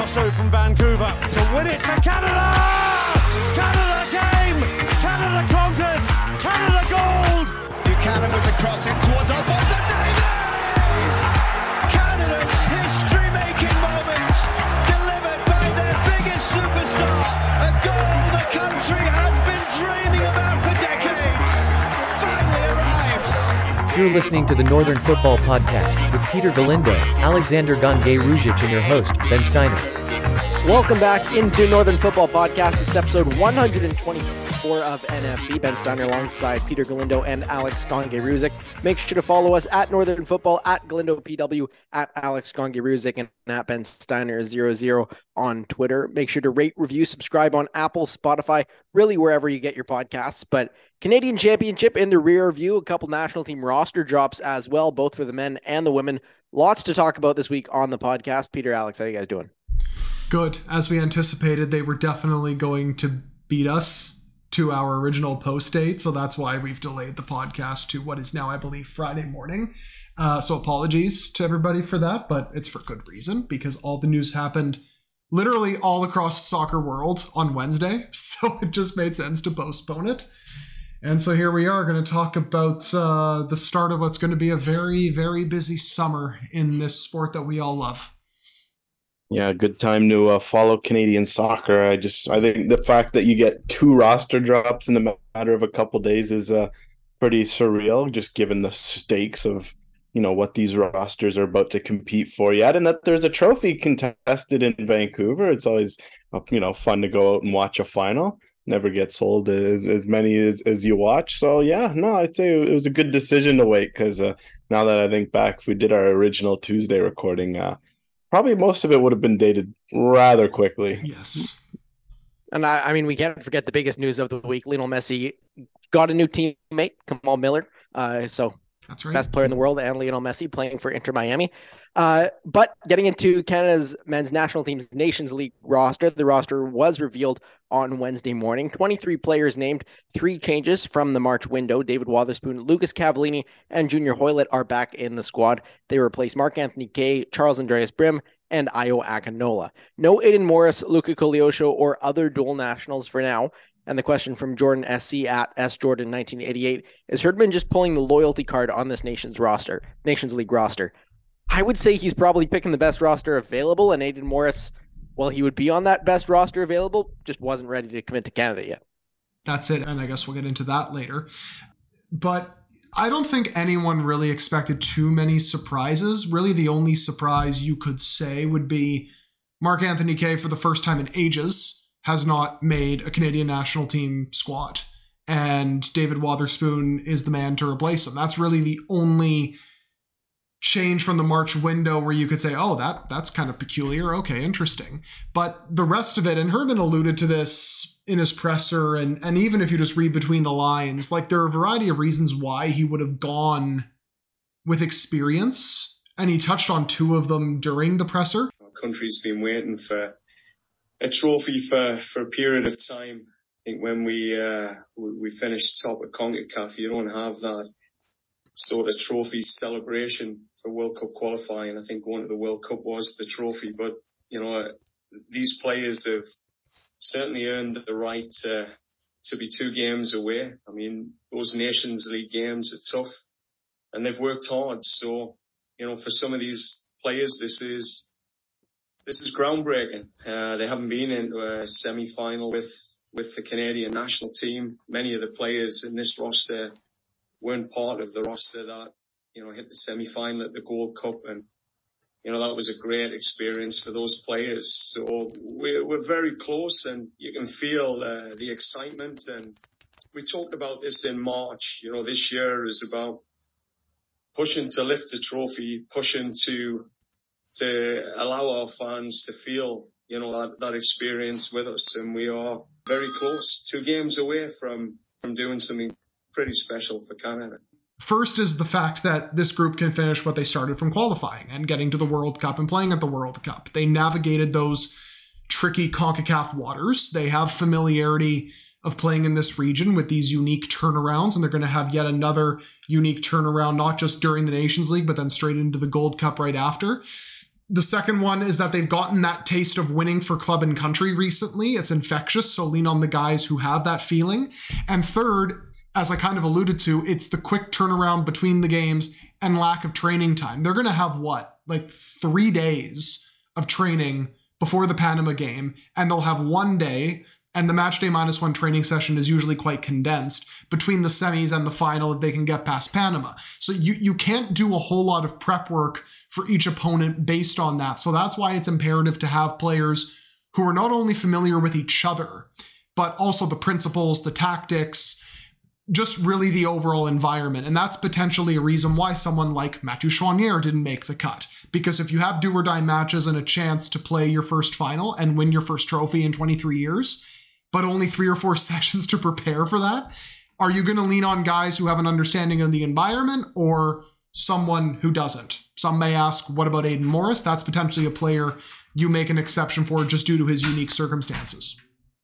Grosso from Vancouver to win it for Canada! Canada came! Canada conquered! Canada gold! Buchanan with the cross in towards Alphonso Davies! Canada's history-making moment delivered by their biggest superstar. A goal the country has been dreaming about for decades. Finally arrives. You're listening to the Northern Football Podcast with Peter Galindo, Alexander Gonga-Ruzic, and your host, Ben Steiner. Welcome back into Northern Football Podcast. It's episode 124 of NFB. Ben Steiner alongside Peter Galindo and Alex Gonga-Ruzic. Make sure to follow us at Northern Football, at Galindo PW, at Alex Gonga-Ruzic, and at Ben Steiner00 on Twitter. Make sure to rate, review, subscribe on Apple, Spotify, really wherever you get your podcasts. But Canadian Championship in the rear view, a couple national team roster drops as well, both for the men and the women. Lots to talk about this week on the podcast. Peter, Alex, how you guys doing? Good. As we anticipated, they were definitely going to beat us to our original post date, so that's why we've delayed the podcast to what is now, I believe, Friday morning. So apologies to everybody for that, but it's for good reason, because all the news happened literally all across the soccer world on Wednesday, so it just made sense to postpone it. And so here we are going to talk about the start of what's going to be a very, very busy summer in this sport that we all love. Yeah, good time to follow Canadian soccer. I think the fact that you get 2 roster drops in the matter of a couple days is pretty surreal, just given the stakes of, what these rosters are about to compete for yet, and that there's a trophy contested in Vancouver. It's always, fun to go out and watch a final. Never gets old as many as you watch. So yeah, no, I'd say it was a good decision to wait, because now that I think back, if we did our original Tuesday recording, probably most of it would have been dated rather quickly. Yes. And I mean, we can't forget the biggest news of the week. Lionel Messi got a new teammate, Kamal Miller. So that's right. Best player in the world, and Lionel Messi playing for Inter Miami. But getting into Canada's men's national team's Nations League roster, the roster was revealed on Wednesday morning. 23 players named, 3 changes from the March window. David Wotherspoon, Lucas Cavallini, and Junior Hoylett are back in the squad. They replace Mark-Anthony Kaye, Charles Andreas Brim, and Ayo Akinola. No Aiden Morris, Luka Koleosho, or other dual nationals for now. And the question from Jordan SC at SJordan1988 is Herdman just pulling the loyalty card on this Nations League roster? I would say he's probably picking the best roster available, and Aiden Morris, well, he would be on that best roster available, just wasn't ready to commit to Canada yet. That's it, and I guess we'll get into that later. But I don't think anyone really expected too many surprises. Really, the only surprise you could say would be Mark-Anthony Kaye, for the first time in ages, has not made a Canadian national team squad. And David Wotherspoon is the man to replace him. That's really the only change from the March window where you could say, oh, that's kind of peculiar. Okay, interesting. But the rest of it, and Herdman alluded to this in his presser, and even if you just read between the lines, like there are a variety of reasons why he would have gone with experience. And he touched on 2 of them during the presser. Our country's been waiting for a trophy for a period of time. I think when we finished top of CONCACAF, you don't have that sort of trophy celebration for World Cup qualifying. I think going to the World Cup was the trophy, but these players have certainly earned the right to be 2 games away. I mean, those Nations League games are tough, and they've worked hard. So, for some of these players, this is groundbreaking. They haven't been into a semi-final with the Canadian national team. Many of the players in this roster weren't part of the roster that, hit the semi-final at the Gold Cup. And, that was a great experience for those players. So we're very close, and you can feel the excitement. And we talked about this in March. This year is about pushing to lift the trophy, pushing to allow our fans to feel, that experience with us. And we are very close, 2 games away from doing something pretty special for Canada. First is the fact that this group can finish what they started from qualifying and getting to the World Cup and playing at the World Cup. They navigated those tricky CONCACAF waters. They have familiarity of playing in this region with these unique turnarounds, and they're going to have yet another unique turnaround, not just during the Nations League, but then straight into the Gold Cup right after. The second one is that they've gotten that taste of winning for club and country recently. It's infectious, so lean on the guys who have that feeling. And third, as I kind of alluded to, it's the quick turnaround between the games and lack of training time. They're going to have 3 days of training before the Panama game, and they'll have 1 day, and the match day -1 training session is usually quite condensed between the semis and the final if they can get past Panama. So you can't do a whole lot of prep work for each opponent based on that. So that's why it's imperative to have players who are not only familiar with each other, but also the principles, the tactics, just really the overall environment. And that's potentially a reason why someone like Mathieu Choinière didn't make the cut. Because if you have do or die matches and a chance to play your first final and win your first trophy in 23 years, but only 3 or 4 sessions to prepare for that, are you going to lean on guys who have an understanding of the environment or someone who doesn't? Some may ask, what about Aidan Morris? That's potentially a player you make an exception for just due to his unique circumstances.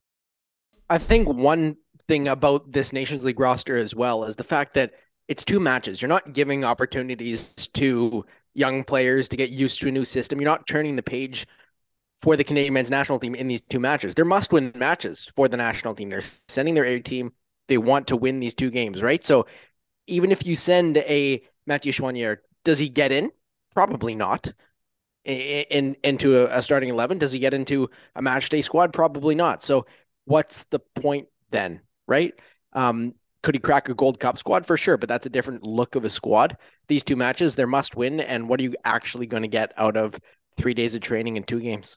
I think one thing about this Nations League roster as well is the fact that it's 2 matches. You're not giving opportunities to young players to get used to a new system. You're not turning the page for the Canadian men's national team in these 2 matches. They're must-win matches for the national team. They're sending their A team. They want to win these 2 games, right? So even if you send a Mathieu Choinière, does he get in? Probably not. Into a starting 11. Does he get into a match day squad? Probably not. So what's the point then, right? Could he crack a Gold Cup squad? For sure, but that's a different look of a squad. These 2 matches, they're must win. And what are you actually going to get out of 3 days of training and 2 games?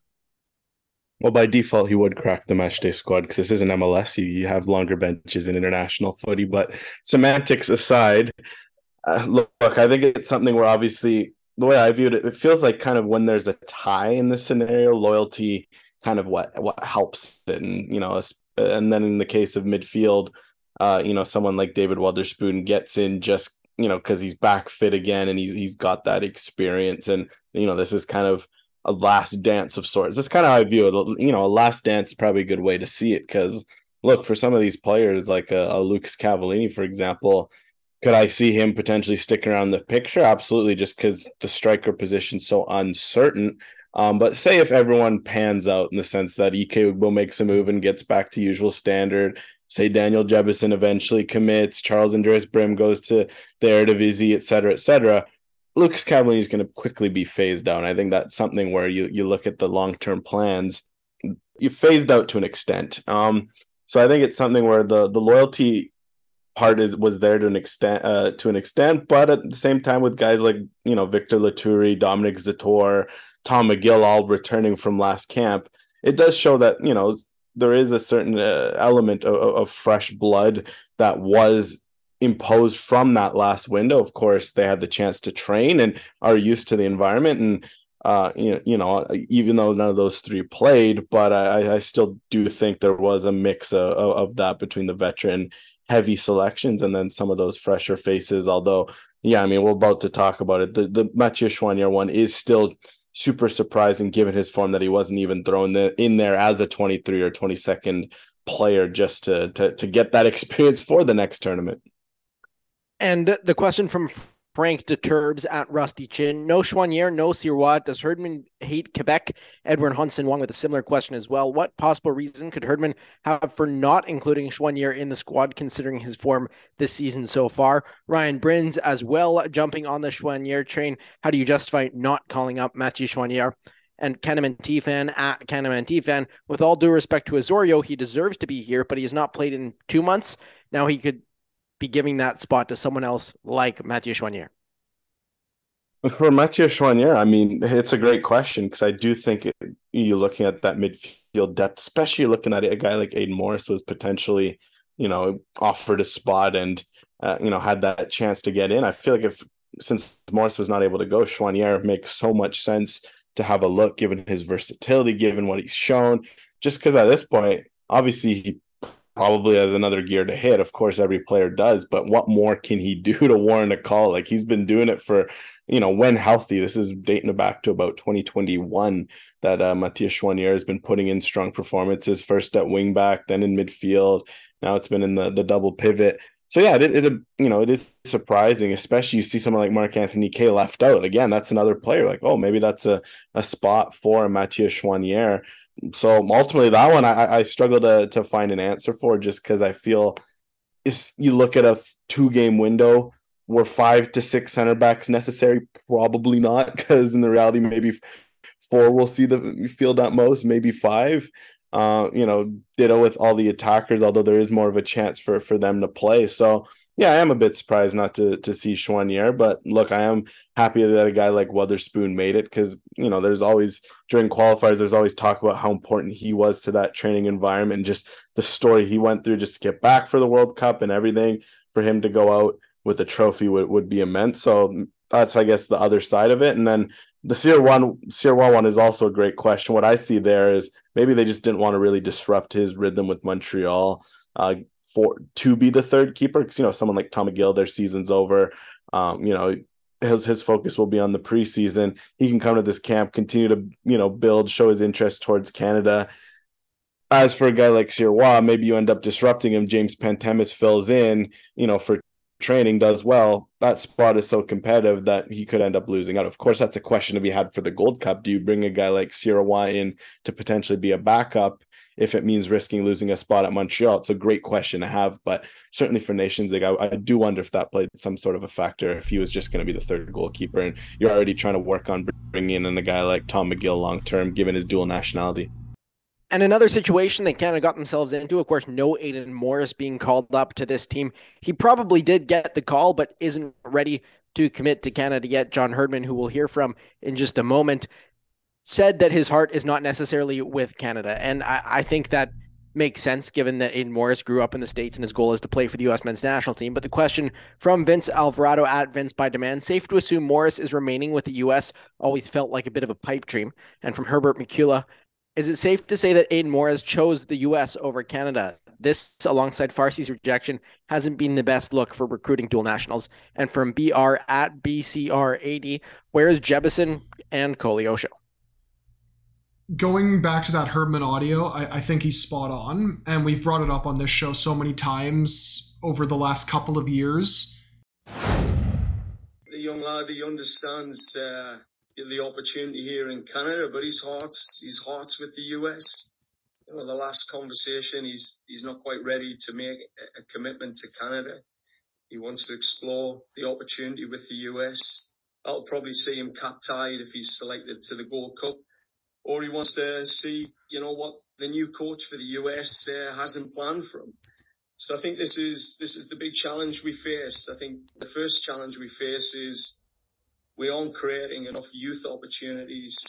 Well, by default, he would crack the match day squad because this isn't MLS. You have longer benches in international footy. But semantics aside, look, I think it's something where obviously the way I viewed it, it feels like kind of when there's a tie in this scenario, loyalty kind of what helps it. And, and then in the case of midfield, someone like David Wotherspoon gets in just, because he's back fit again and he's got that experience. And, this is kind of a last dance of sorts. That's kind of how I view it. A last dance is probably a good way to see it because, look, for some of these players like a Lucas Cavallini, for example, could I see him potentially sticking around the picture? Absolutely, just because the striker position's so uncertain. But say if everyone pans out in the sense that Ike Ugbo makes a move and gets back to usual standard, say Daniel Jebison eventually commits, Charles Andreas Brim goes to the Eredivisie, et cetera, Lucas Cavallini is going to quickly be phased out. I think that's something where you look at the long-term plans, you phased out to an extent. So I think it's something where the loyalty part was there to an extent, but at the same time with guys like Victor Laturi, Dominic Zator, Tom McGill all returning from last camp, it does show that there is a certain element of fresh blood that was imposed from that last window. Of course, they had the chance to train and are used to the environment, and even though none of those 3 played, but I still do think there was a mix of that between the veteran heavy selections and then some of those fresher faces. Although, we're about to talk about it. The Mathieu Choinière one is still super surprising given his form that he wasn't even thrown in there as a 23 or 22nd player just to get that experience for the next tournament. And the question from Frank DeTurbs at Rusty Chin: no Choinière, no Sirois. Does Herdman hate Quebec? Edwin Hunson Wong with a similar question as well. What possible reason could Herdman have for not including Choinière in the squad, considering his form this season so far? Ryan Brins as well, jumping on the Choinière train. How do you justify not calling up Mathieu Choinière? And Kahneman T-Fan at Kahneman T-Fan: with all due respect to Osorio, he deserves to be here, but he has not played in 2 months. Now he could be giving that spot to someone else like Mathieu Choinière. For Mathieu Choinière, it's a great question because I do think you're looking at that midfield depth, especially looking at a guy like Aidan Morris was potentially, offered a spot and, had that chance to get in. I feel like since Morris was not able to go, Choinière makes so much sense to have a look given his versatility, given what he's shown, just because at this point, obviously he probably has another gear to hit. Of course, every player does, but what more can he do to warrant a call? Like, he's been doing it for, when healthy. This is dating back to about 2021 that Mathieu Choinière has been putting in strong performances, first at wing back, then in midfield. Now it's been in the double pivot. So yeah, it is surprising, especially you see someone like Marc-Anthony Kaye left out. Again, that's another player like, oh, maybe that's a spot for Mathieu Choinière. So ultimately that one I struggle to find an answer for, just because I feel you look at a 2-game window, were 5 to 6 center backs necessary? Probably not, because in the reality, maybe 4 will see the field at most, maybe 5. Ditto with all the attackers, although there is more of a chance for them to play. So yeah, I am a bit surprised not to see Choinière, but look, I am happy that a guy like Wotherspoon made it, because there's always, during qualifiers, there's always talk about how important he was to that training environment, and just the story he went through just to get back for the World Cup and everything. For him to go out with a trophy would be immense. So that's, I guess, the other side of it. And then the Sirois one is also a great question. What I see there is maybe they just didn't want to really disrupt his rhythm with Montreal to be the third keeper, because someone like Tom McGill, their season's over. His focus will be on the preseason. He can come to this camp, continue to build, show his interest towards Canada. As for a guy like Sirois, maybe you end up disrupting him. James Pantemis fills in, for training, does well. That spot is so competitive that he could end up losing out. Of course, that's a question to be had for the Gold Cup. Do you bring a guy like Sirois in to potentially be a backup if it means risking losing a spot at Montreal? It's a great question to have, but certainly for Nations League, I do wonder if that played some sort of a factor, if he was just going to be the third goalkeeper and you're already trying to work on bringing in a guy like Tom McGill long-term, given his dual nationality. And another situation they kind of got themselves into, of course, no Aidan Morris being called up to this team. He probably did get the call, but isn't ready to commit to Canada yet. John Herdman, who we'll hear from in just a moment, said that his heart is not necessarily with Canada. And I think that makes sense, given that Aidan Morris grew up in the States and his goal is to play for the U.S. men's national team. But the question from Vince Alvarado at Vince by Demand, safe to assume Morris is remaining with the U.S., always felt like a bit of a pipe dream. And from Herbert McCullough, is it safe to say that Aidan Morris chose the U.S. over Canada? This, alongside Farsi's rejection, hasn't been the best look for recruiting dual nationals. And from BR at BCR80, where is Jebison and Koleosho? Going back to that Herdman audio, I think he's spot on. And we've brought it up on this show so many times over the last couple of years. The young lad, he understands the opportunity here in Canada, but his heart's with the US. The last conversation, he's not quite ready to make a commitment to Canada. He wants to explore the opportunity with the US. I'll probably see him cap-tied if he's selected to the Gold Cup, or he wants to see, what the new coach for the US hasn't planned for him. So I think this is the big challenge we face. I think the first challenge we face is we aren't creating enough youth opportunities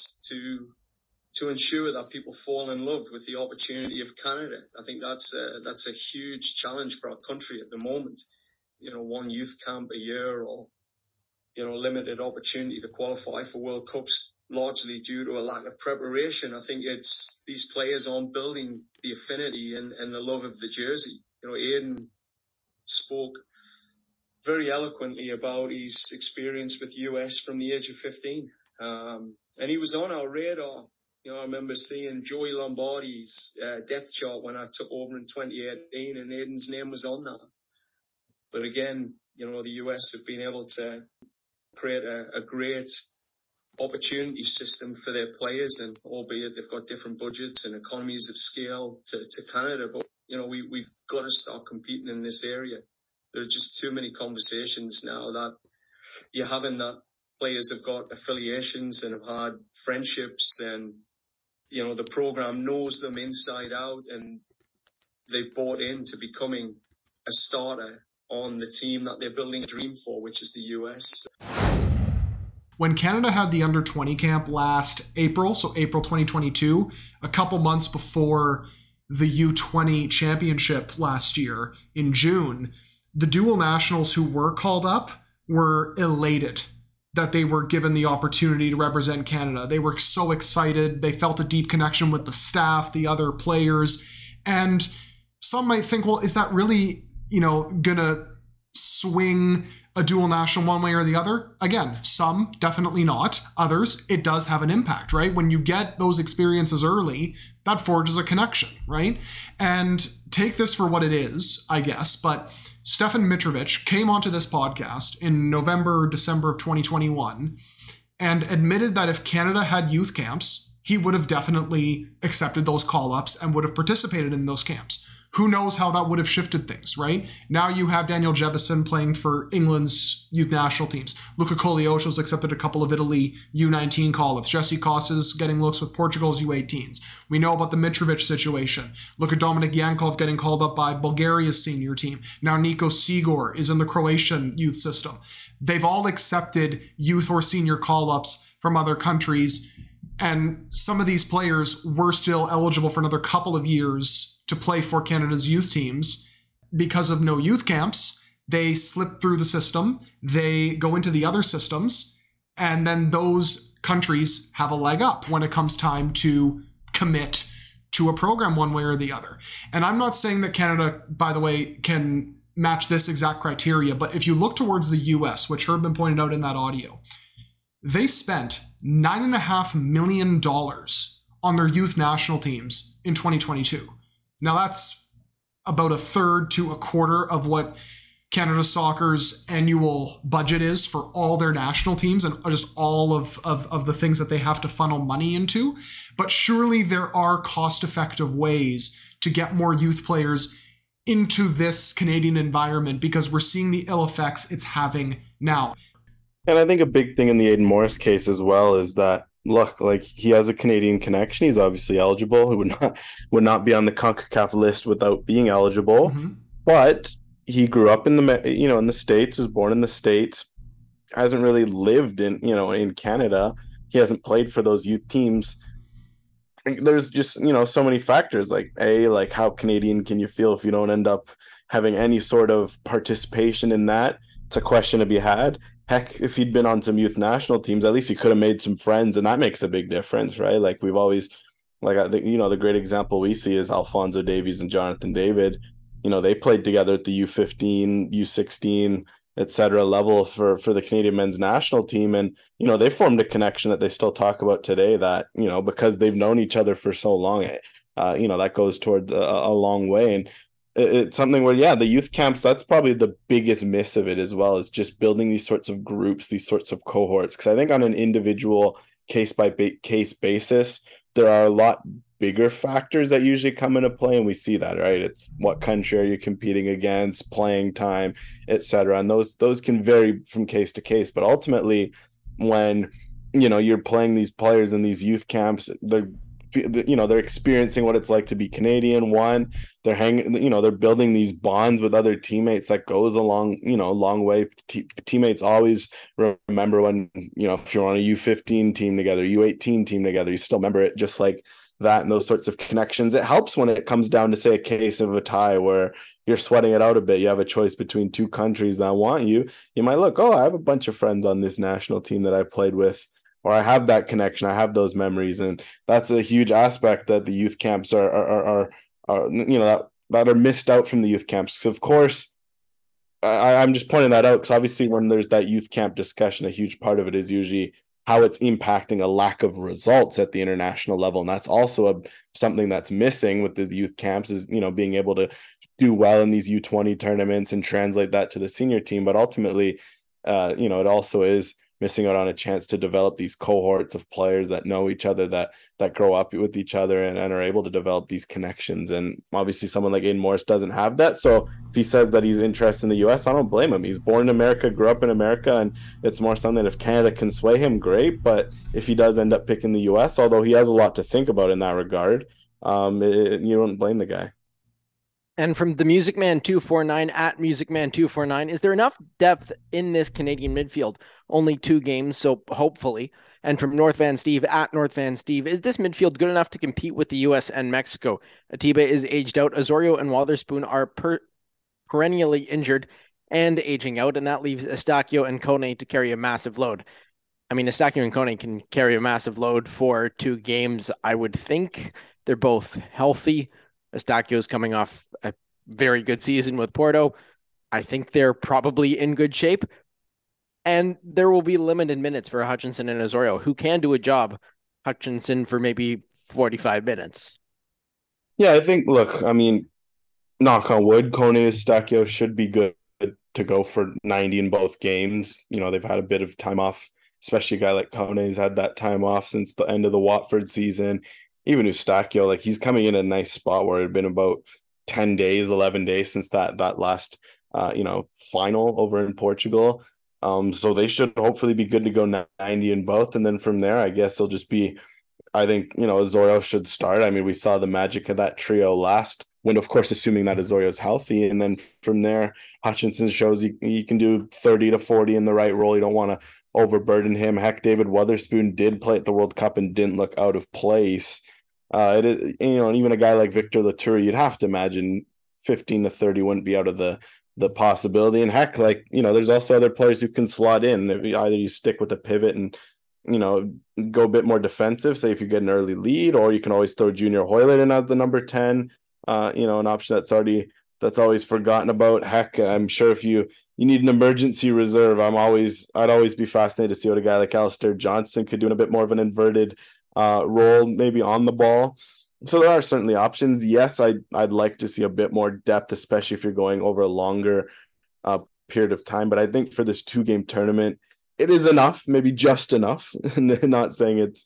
to ensure that people fall in love with the opportunity of Canada. I think that's a huge challenge for our country at the moment. One youth camp a year, or limited opportunity to qualify for World Cups, largely due to a lack of preparation. I think it's these players aren't building the affinity and the love of the jersey. Aidan spoke very eloquently about his experience with US from the age of 15. And he was on our radar. I remember seeing Joey Lombardi's depth chart when I took over in 2018, and Aidan's name was on that. But again, the US have been able to create a great opportunity system for their players, and albeit they've got different budgets and economies of scale to Canada, but we've got to start competing in this area. There are just too many conversations now that you're having, that players have got affiliations and have had friendships, and the program knows them inside out, and they've bought into becoming a starter on the team that they're building a dream for, which is the US. When Canada had the under-20 camp last April, so April 2022, a couple months before the U20 championship last year in June, the dual nationals who were called up were elated that they were given the opportunity to represent Canada. They were so excited. They felt a deep connection with the staff, the other players. And some might think, well, is that really, gonna swing a dual national one way or the other? Again, some, definitely not. Others, it does have an impact, right? When you get those experiences early, that forges a connection, right? And take this for what it is, I guess, but Stefan Mitrovic came onto this podcast in November, December of 2021 and admitted that if Canada had youth camps, he would have definitely accepted those call-ups and would have participated in those camps. Who knows how that would have shifted things, right? Now you have Daniel Jevison playing for England's youth national teams. Luca Koleosho's accepted a couple of Italy U19 call-ups. Jesse Costa's getting looks with Portugal's U18s. We know about the Mitrovic situation. Look at Dominik Yankov getting called up by Bulgaria's senior team. Now Nico Sigor is in the Croatian youth system. They've all accepted youth or senior call-ups from other countries, and some of these players were still eligible for another couple of years to play for Canada's youth teams. Because of no youth camps, they slip through the system, they go into the other systems, and then those countries have a leg up when it comes time to commit to a program one way or the other. And I'm not saying that Canada, by the way, can match this exact criteria, but if you look towards the US, which Herdman pointed out in that audio, they spent $9.5 million on their youth national teams in 2022. Now that's about a third to a quarter of what Canada Soccer's annual budget is for all their national teams and just all of the things that they have to funnel money into. But surely there are cost-effective ways to get more youth players into this Canadian environment, because we're seeing the ill effects it's having now. And I think a big thing in the Aidan Morris case as well is that, look, like, he has a Canadian connection. He's obviously eligible. He would not be on the CONCACAF list without being eligible. Mm-hmm. But he grew up in the States, was born in the States, hasn't really lived in Canada. He hasn't played for those youth teams. There's just, so many factors, like how Canadian can you feel if you don't end up having any sort of participation in that? It's a question to be had. Heck, if he'd been on some youth national teams, at least he could have made some friends, and that makes a big difference, right? Like, we've always, I think, the great example we see is Alphonso Davies and Jonathan David. They played together at the U15, U16, etc. level for the Canadian men's national team, and they formed a connection that they still talk about today. That because they've known each other for so long, that goes towards a long way. And it's something where, the youth camps, that's probably the biggest miss of it as well, is just building these sorts of groups, these sorts of cohorts. Because I think on an individual case basis, there are a lot bigger factors that usually come into play, and we see that, right? It's what country are you competing against, playing time, etc. And those can vary from case to case. But ultimately, when you're playing these players in these youth camps, they're experiencing what it's like to be Canadian. One, they're building these bonds with other teammates that goes a long way. Teammates always remember when, if you're on a U15 team together, U18 team together, you still remember it, just like that, and those sorts of connections. It helps when it comes down to, say, a case of a tie where you're sweating it out a bit. You have a choice between two countries that want you. You might look, I have a bunch of friends on this national team that I played with, or I have that connection, I have those memories. And that's a huge aspect that the youth camps are that are missed out from the youth camps. So of course, I'm just pointing that out because obviously when there's that youth camp discussion, a huge part of it is usually how it's impacting a lack of results at the international level. And that's also something that's missing with the youth camps, is, being able to do well in these U20 tournaments and translate that to the senior team. But ultimately, it also is missing out on a chance to develop these cohorts of players that know each other, that grow up with each other and are able to develop these connections. And obviously someone like Aidan Morris doesn't have that. So if he says that he's interested in the US, I don't blame him. He's born in America, grew up in America, and it's more something that if Canada can sway him, great. But if he does end up picking the US, although he has a lot to think about in that regard, you don't blame the guy. And from the Music Man 249 at Music Man 249, is there enough depth in this Canadian midfield? Only 2 games, so hopefully. And from North Van Steve at North Van Steve, is this midfield good enough to compete with the US and Mexico? Atiba is aged out. Osorio and Wotherspoon are perennially injured and aging out, and that leaves Estacio and Kone to carry a massive load. I mean, Estacio and Kone can carry a massive load for 2 games, I would think. They're both healthy. Estaquio's coming off a very good season with Porto. I think they're probably in good shape. And there will be limited minutes for Hutchinson and Osorio, who can do a job. Hutchinson for maybe 45 minutes. Yeah, I think, look, I mean, knock on wood, Kone Estacio should be good to go for 90 in both games. They've had a bit of time off, especially a guy like Kone's had that time off since the end of the Watford season. Even Eustáquio, like he's coming in a nice spot where it had been about 10 days, 11 days since that last, final over in Portugal. So they should hopefully be good to go 90 in both. And then from there, I guess it'll just be, I think, Osorio should start. I mean, we saw the magic of that trio last, when of course, assuming that Osorio's healthy. And then from there, Hutchinson shows he can do 30 to 40 in the right role. You don't want to overburden him. Heck, David Wotherspoon did play at the World Cup and didn't look out of place. It is, and even a guy like Victor Latour, you'd have to imagine 15 to 30 wouldn't be out of the possibility. And heck, there's also other players who can slot in. If either you stick with the pivot and go a bit more defensive, say if you get an early lead, or you can always throw Junior Hoylett in as the number 10, an option that's always forgotten about. Heck, I'm sure if you need an emergency reserve, I'd always be fascinated to see what a guy like Alistair Johnston could do in a bit more of an inverted role, maybe on the ball. So there are certainly options. Yes, I'd like to see a bit more depth, especially if you're going over a longer period of time. But I think for this 2-game tournament, it is enough, maybe just enough. Not saying it's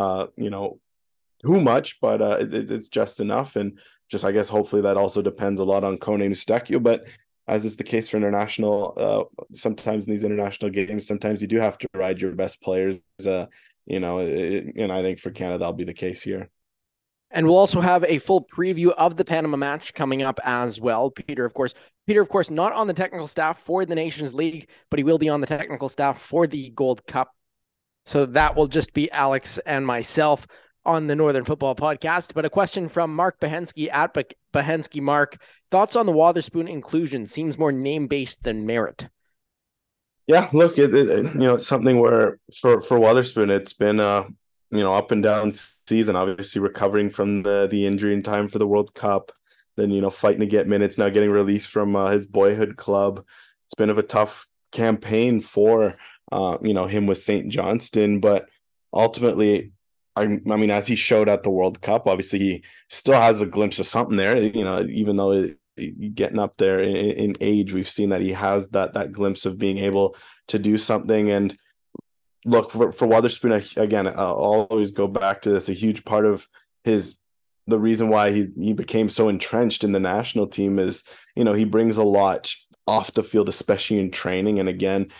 too much, but it's just enough. And just, I guess, hopefully that also depends a lot on Kone and Eustáquio. But as is the case for international, sometimes in these international games, sometimes you do have to ride your best players. And I think for Canada, that'll be the case here. And we'll also have a full preview of the Panama match coming up as well. Peter, of course, not on the technical staff for the Nations League, but he will be on the technical staff for the Gold Cup. So that will just be Alex and myself on the Northern Football Podcast. But a question from Mark Behensky at Behensky Mark. Thoughts on the Wotherspoon inclusion? Seems more name-based than merit. Yeah, look, it's something where for Wotherspoon, it's been up and down season, obviously recovering from the injury in time for the World Cup, then, fighting to get minutes, now getting released from his boyhood club. It's been of a tough campaign for, him with St. Johnstone, but ultimately, I mean, as he showed at the World Cup, obviously he still has a glimpse of something there, even though getting up there in age, we've seen that he has that glimpse of being able to do something. And look, for Wotherspoon, again, I'll always go back to this. A huge part of the reason why he became so entrenched in the national team is, he brings a lot off the field, especially in training. And again,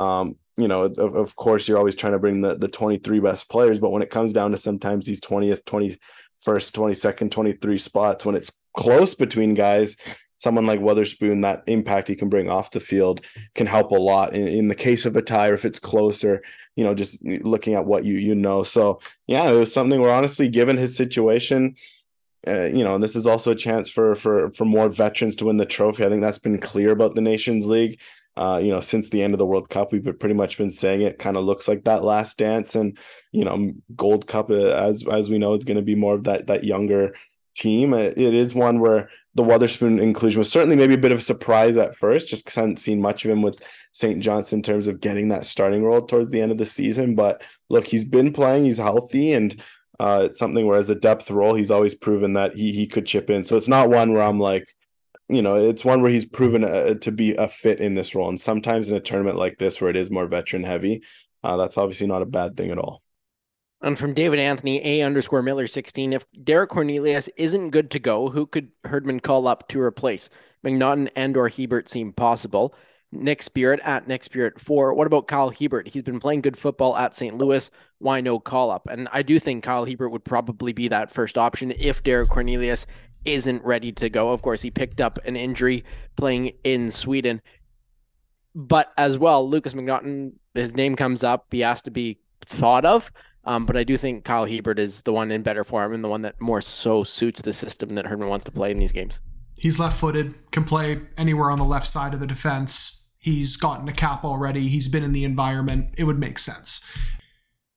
of course, you're always trying to bring the 23 best players, but when it comes down to sometimes these 20th, 21st, 22nd, 23 spots, when it's close between guys, someone like Wotherspoon, that impact he can bring off the field can help a lot. In the case of a tie, or if it's closer, just looking at what So yeah, it was something where, honestly, given his situation, and this is also a chance for more veterans to win the trophy. I think that's been clear about the Nations League. Since the end of the World Cup, we've pretty much been saying it kind of looks like that last dance, and Gold Cup, as we know, it's going to be more of that younger team. It is one where the Wotherspoon inclusion was certainly maybe a bit of a surprise at first, just because I hadn't seen much of him with St. Johnstone in terms of getting that starting role towards the end of the season. But look, he's been playing, he's healthy, and it's something where as a depth role, he's always proven that he could chip in. So it's not one where I'm like, it's one where he's proven to be a fit in this role. And sometimes in a tournament like this, where it is more veteran heavy, that's obviously not a bad thing at all. And from David Anthony, A_Miller16, if Derek Cornelius isn't good to go, who could Herdman call up to replace? McNaughton and/or Hebert seem possible. Nick Spirit at Nick Spirit 4. What about Kyle Hebert? He's been playing good football at St. Louis. Why no call up? And I do think Kyle Hebert would probably be that first option if Derek Cornelius isn't ready to go. Of course, he picked up an injury playing in Sweden. But as well, Lucas McNaughton, his name comes up. He has to be thought of. But I do think Kyle Hebert is the one in better form and the one that more so suits the system that Herdman wants to play in these games. He's left-footed, can play anywhere on the left side of the defense. He's gotten a cap already. He's been in the environment. It would make sense.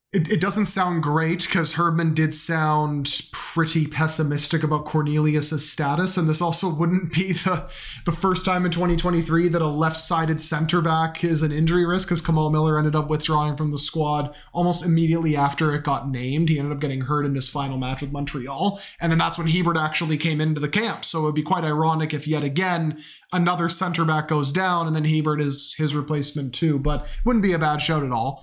It doesn't sound great because Herdman did sound pretty pessimistic about Cornelius's status, and this also wouldn't be the first time in 2023 that a left-sided center back is an injury risk, because Kamal Miller ended up withdrawing from the squad almost immediately after it got named. He ended up getting hurt in his final match with Montreal, and then that's when Hebert actually came into the camp. So it would be quite ironic if yet again another center back goes down and then Hebert is his replacement too, but wouldn't be a bad shout at all.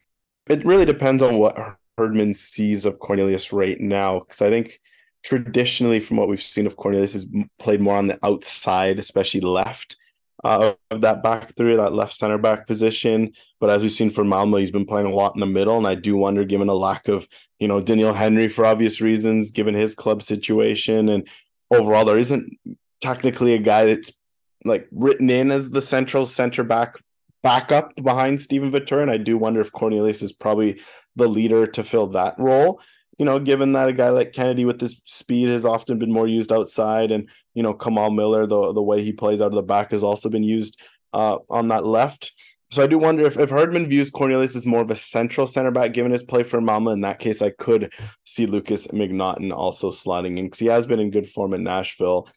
It really depends on what Herdman sees of Cornelius right now, because I think traditionally from what we've seen of Cornelius has played more on the outside, especially left of that back three, that left center back position. But as we've seen for Malmo, he's been playing a lot in the middle, and I do wonder, given a lack of, Daniel Henry for obvious reasons, given his club situation, and overall there isn't technically a guy that's like written in as the central center back backup behind Steven Vitor, and I do wonder if Cornelius is probably the leader to fill that role. Given that a guy like Kennedy with his speed has often been more used outside, and Kamal Miller, the way he plays out of the back, has also been used on that left. So I do wonder if Herdman views Cornelius as more of a central center back, given his play for Malmo. In that case, I could see Lucas McNaughton also slotting in, because he has been in good form in Nashville.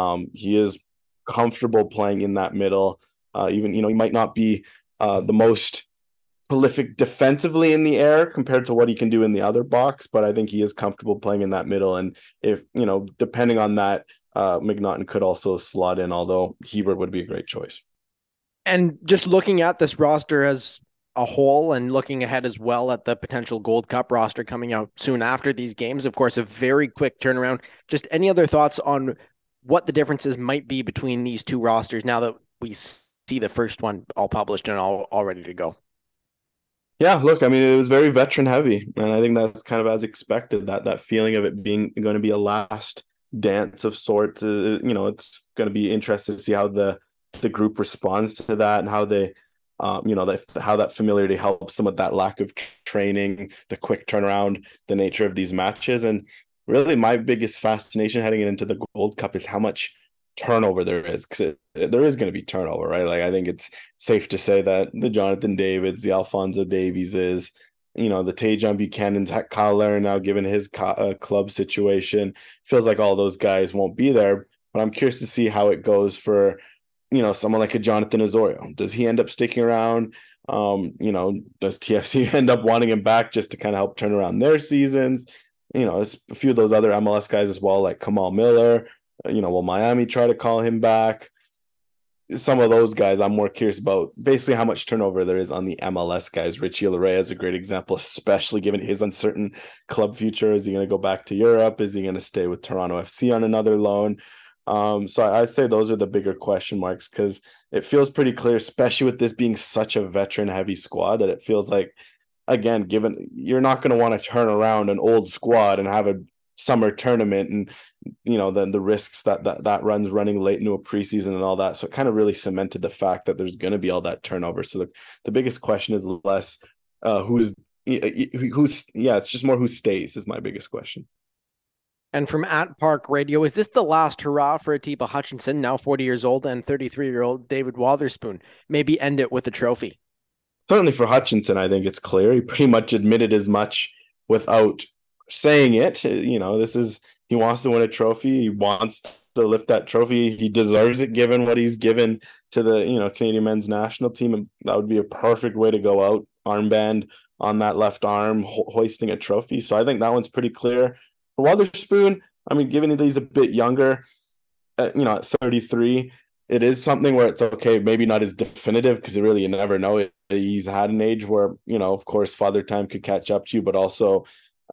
He is comfortable playing in that middle. Even, he might not be the most prolific defensively in the air compared to what he can do in the other box, but I think he is comfortable playing in that middle. And if, depending on that, McNaughton could also slot in, although Hebert would be a great choice. And just looking at this roster as a whole and looking ahead as well at the potential Gold Cup roster coming out soon after these games, of course, a very quick turnaround. Just any other thoughts on what the differences might be between these two rosters now that we see the first one all published and all ready to go? Yeah, look, I mean, it was very veteran heavy, and I think that's kind of as expected, that feeling of it being going to be a last dance of sorts. It's going to be interesting to see how the group responds to that, and how they, how that familiarity helps them with that lack of training, the quick turnaround, the nature of these matches. And really my biggest fascination heading into the Gold Cup is how much turnover there is, because there is going to be turnover, right? Like, I think it's safe to say that the Jonathan Davids, the Alphonso Davies, the Tajon Buchanan, Kyle Larin now, given his club situation, feels like all those guys won't be there. But I'm curious to see how it goes for, someone like a Jonathan Osorio. Does he end up sticking around? Does TFC end up wanting him back just to kind of help turn around their seasons? There's a few of those other MLS guys as well, like Kamal Miller. Will Miami try to call him back? Some of those guys I'm more curious about, basically how much turnover there is on the MLS guys. Richie Laryea is a great example, especially given his uncertain club future. Is he going to go back to Europe? Is he going to stay with Toronto FC on another loan? So I say those are the bigger question marks, because it feels pretty clear, especially with this being such a veteran-heavy squad, that it feels like, again, given you're not going to want to turn around an old squad and have a summer tournament, and then the risks that runs running late into a preseason and all that. So it kind of really cemented the fact that there's going to be all that turnover. So the biggest question is less who's it's just more who stays is my biggest question. And from @Park Radio, is this the last hurrah for Atiba Hutchinson, now 40 years old, and 33-year-old David Wotherspoon? Maybe end it with a trophy. Certainly for Hutchinson, I think it's clear. He pretty much admitted as much without saying it. He wants to win a trophy. He wants to lift that trophy. He deserves it, given what he's given to the Canadian men's national team. And that would be a perfect way to go out, armband on that left arm, hoisting a trophy. So I think that one's pretty clear. For Wotherspoon, I mean, given that he's a bit younger, at 33, it is something where it's okay, maybe not as definitive, because you never know. He's had an age where, of course, father time could catch up to you, but also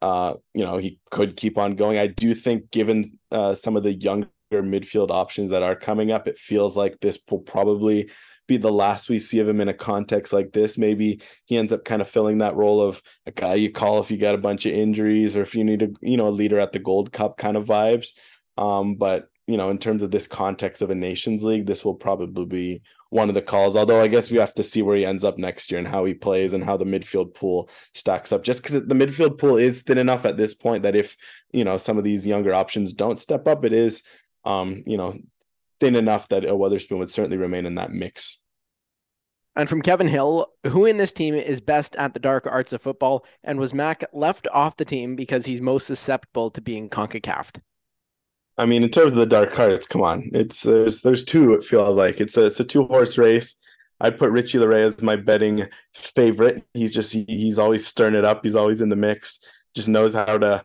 he could keep on going. I do think, given some of the younger midfield options that are coming up, it feels like this will probably be the last we see of him in a context like this. Maybe he ends up kind of filling that role of a guy you call if you got a bunch of injuries, or if you need a leader at the Gold Cup kind of vibes. But in terms of this context of a Nations League, this will probably be one of the calls, although I guess we have to see where he ends up next year and how he plays and how the midfield pool stacks up, just because the midfield pool is thin enough at this point that if some of these younger options don't step up, it is thin enough that a Wotherspoon would certainly remain in that mix. And from Kevin Hill, who in this team is best at the dark arts of football, and was Mac left off the team because he's most susceptible to being CONCACAF'd? I mean, in terms of the dark arts, come on, there's two. It feels like it's a 2-horse race. I'd put Richie Laryea as my betting favorite. He's always stirring it up. He's always in the mix. Just knows how to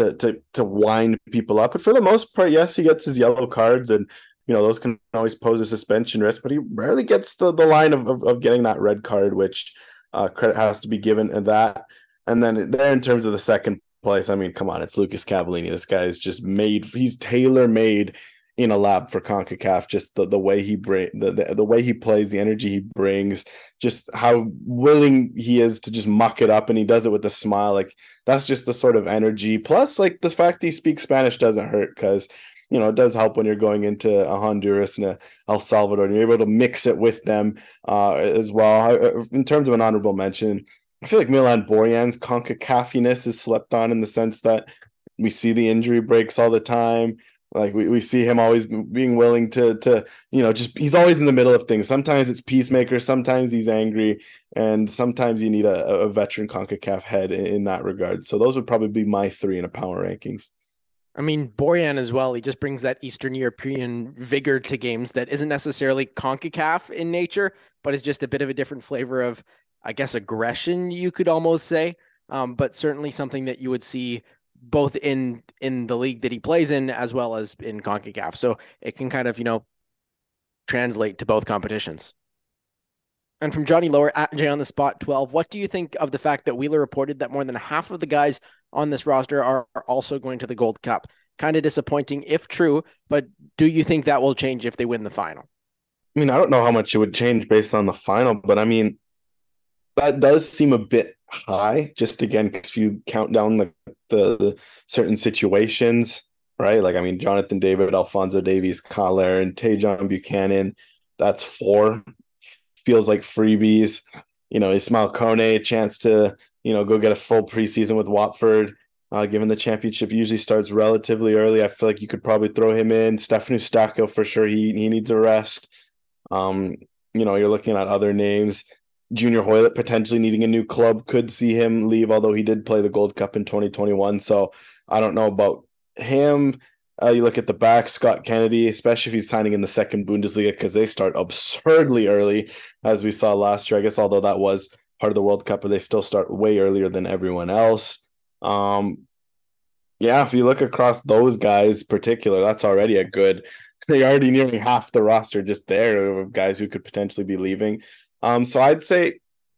wind people up. But for the most part, yes, he gets his yellow cards, and those can always pose a suspension risk. But he rarely gets the line of getting that red card, which credit has to be given at that. And then there, in terms of the second place, I mean, come on, it's Lucas Cavallini. This guy is just made. He's tailor-made in a lab for CONCACAF. Just the way he the way he plays, the energy he brings, just how willing he is to just muck it up, and he does it with a smile. Like, that's just the sort of energy. Plus, like, the fact he speaks Spanish doesn't hurt, because it does help when you're going into a Honduras and a El Salvador, and you're able to mix it with them as well. In terms of an honorable mention, I feel like Milan Borjan's CONCACAF-iness is slept on, in the sense that we see the injury breaks all the time. Like, we see him always being willing to just, he's always in the middle of things. Sometimes it's peacemaker, sometimes he's angry, and sometimes you need a veteran CONCACAF head in that regard. So those would probably be my three in a power rankings. I mean, Borjan as well, he just brings that Eastern European vigor to games that isn't necessarily CONCACAF in nature, but is just a bit of a different flavor of, I guess, aggression, you could almost say, but certainly something that you would see both in the league that he plays in as well as in CONCACAF. So it can kind of, translate to both competitions. And from Johnny Lower at J on the Spot 12, what do you think of the fact that Wheeler reported that more than half of the guys on this roster are also going to the Gold Cup? Kind of disappointing if true, but do you think that will change if they win the final? I mean, I don't know how much it would change based on the final, but I mean, that does seem a bit high, just again, if you count down the certain situations, right? Like, I mean, Jonathan David, Alfonso Davies, Kyle Aaron, Tajon Buchanan, that's 4. Feels like freebies. Ismail Kone, a chance to, go get a full preseason with Watford, given the championship usually starts relatively early. I feel like you could probably throw him in. Stefan Eustáquio, for sure, he needs a rest. You're looking at other names. Junior Hoylett potentially needing a new club, could see him leave, although he did play the Gold Cup in 2021. So I don't know about him. You look at the back, Scott Kennedy, especially if he's signing in the second Bundesliga, because they start absurdly early, as we saw last year. I guess, although that was part of the World Cup, but they still start way earlier than everyone else. If you look across those guys particular, that's already a good, they already nearly half the roster just there of guys who could potentially be leaving. So I'd say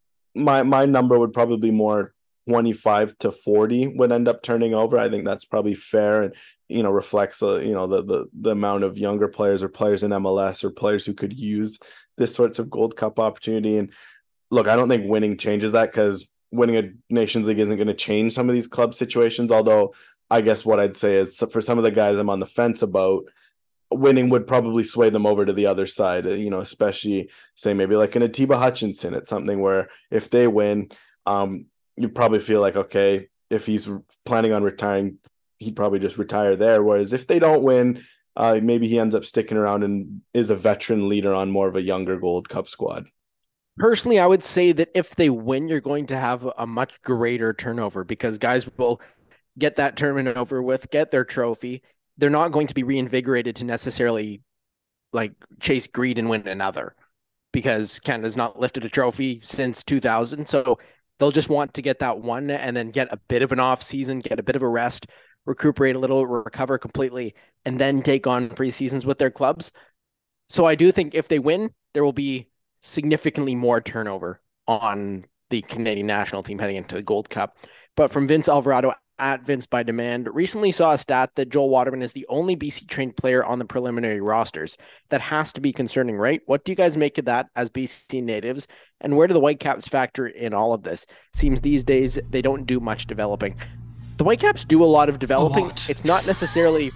my number would probably be more 25 to 40 would end up turning over. I think that's probably fair, and reflects the amount of younger players or players in MLS or players who could use this sorts of Gold Cup opportunity. And look, I don't think winning changes that, because winning a Nations League isn't going to change some of these club situations. Although I guess what I'd say is, for some of the guys I'm on the fence about, winning would probably sway them over to the other side, especially say maybe like an Atiba Hutchinson. It's something where if they win, you probably feel like, okay, if he's planning on retiring, he'd probably just retire there. Whereas if they don't win, maybe he ends up sticking around and is a veteran leader on more of a younger Gold Cup squad. Personally, I would say that if they win, you're going to have a much greater turnover, because guys will get that tournament over with, get their trophy. They're not going to be reinvigorated to necessarily like chase greed and win another, because Canada's not lifted a trophy since 2000. So they'll just want to get that one and then get a bit of an off season, get a bit of a rest, recuperate a little, recover completely, and then take on preseasons with their clubs. So I do think if they win, there will be significantly more turnover on the Canadian national team heading into the Gold Cup. But from Vince Alvarado at Vince by Demand, recently saw a stat that Joel Waterman is the only BC trained player on the preliminary rosters. That has to be concerning, right? What do you guys make of that as BC natives? And where do the Whitecaps factor in all of this? Seems these days they don't do much developing. The Whitecaps do a lot of developing. It's not necessarily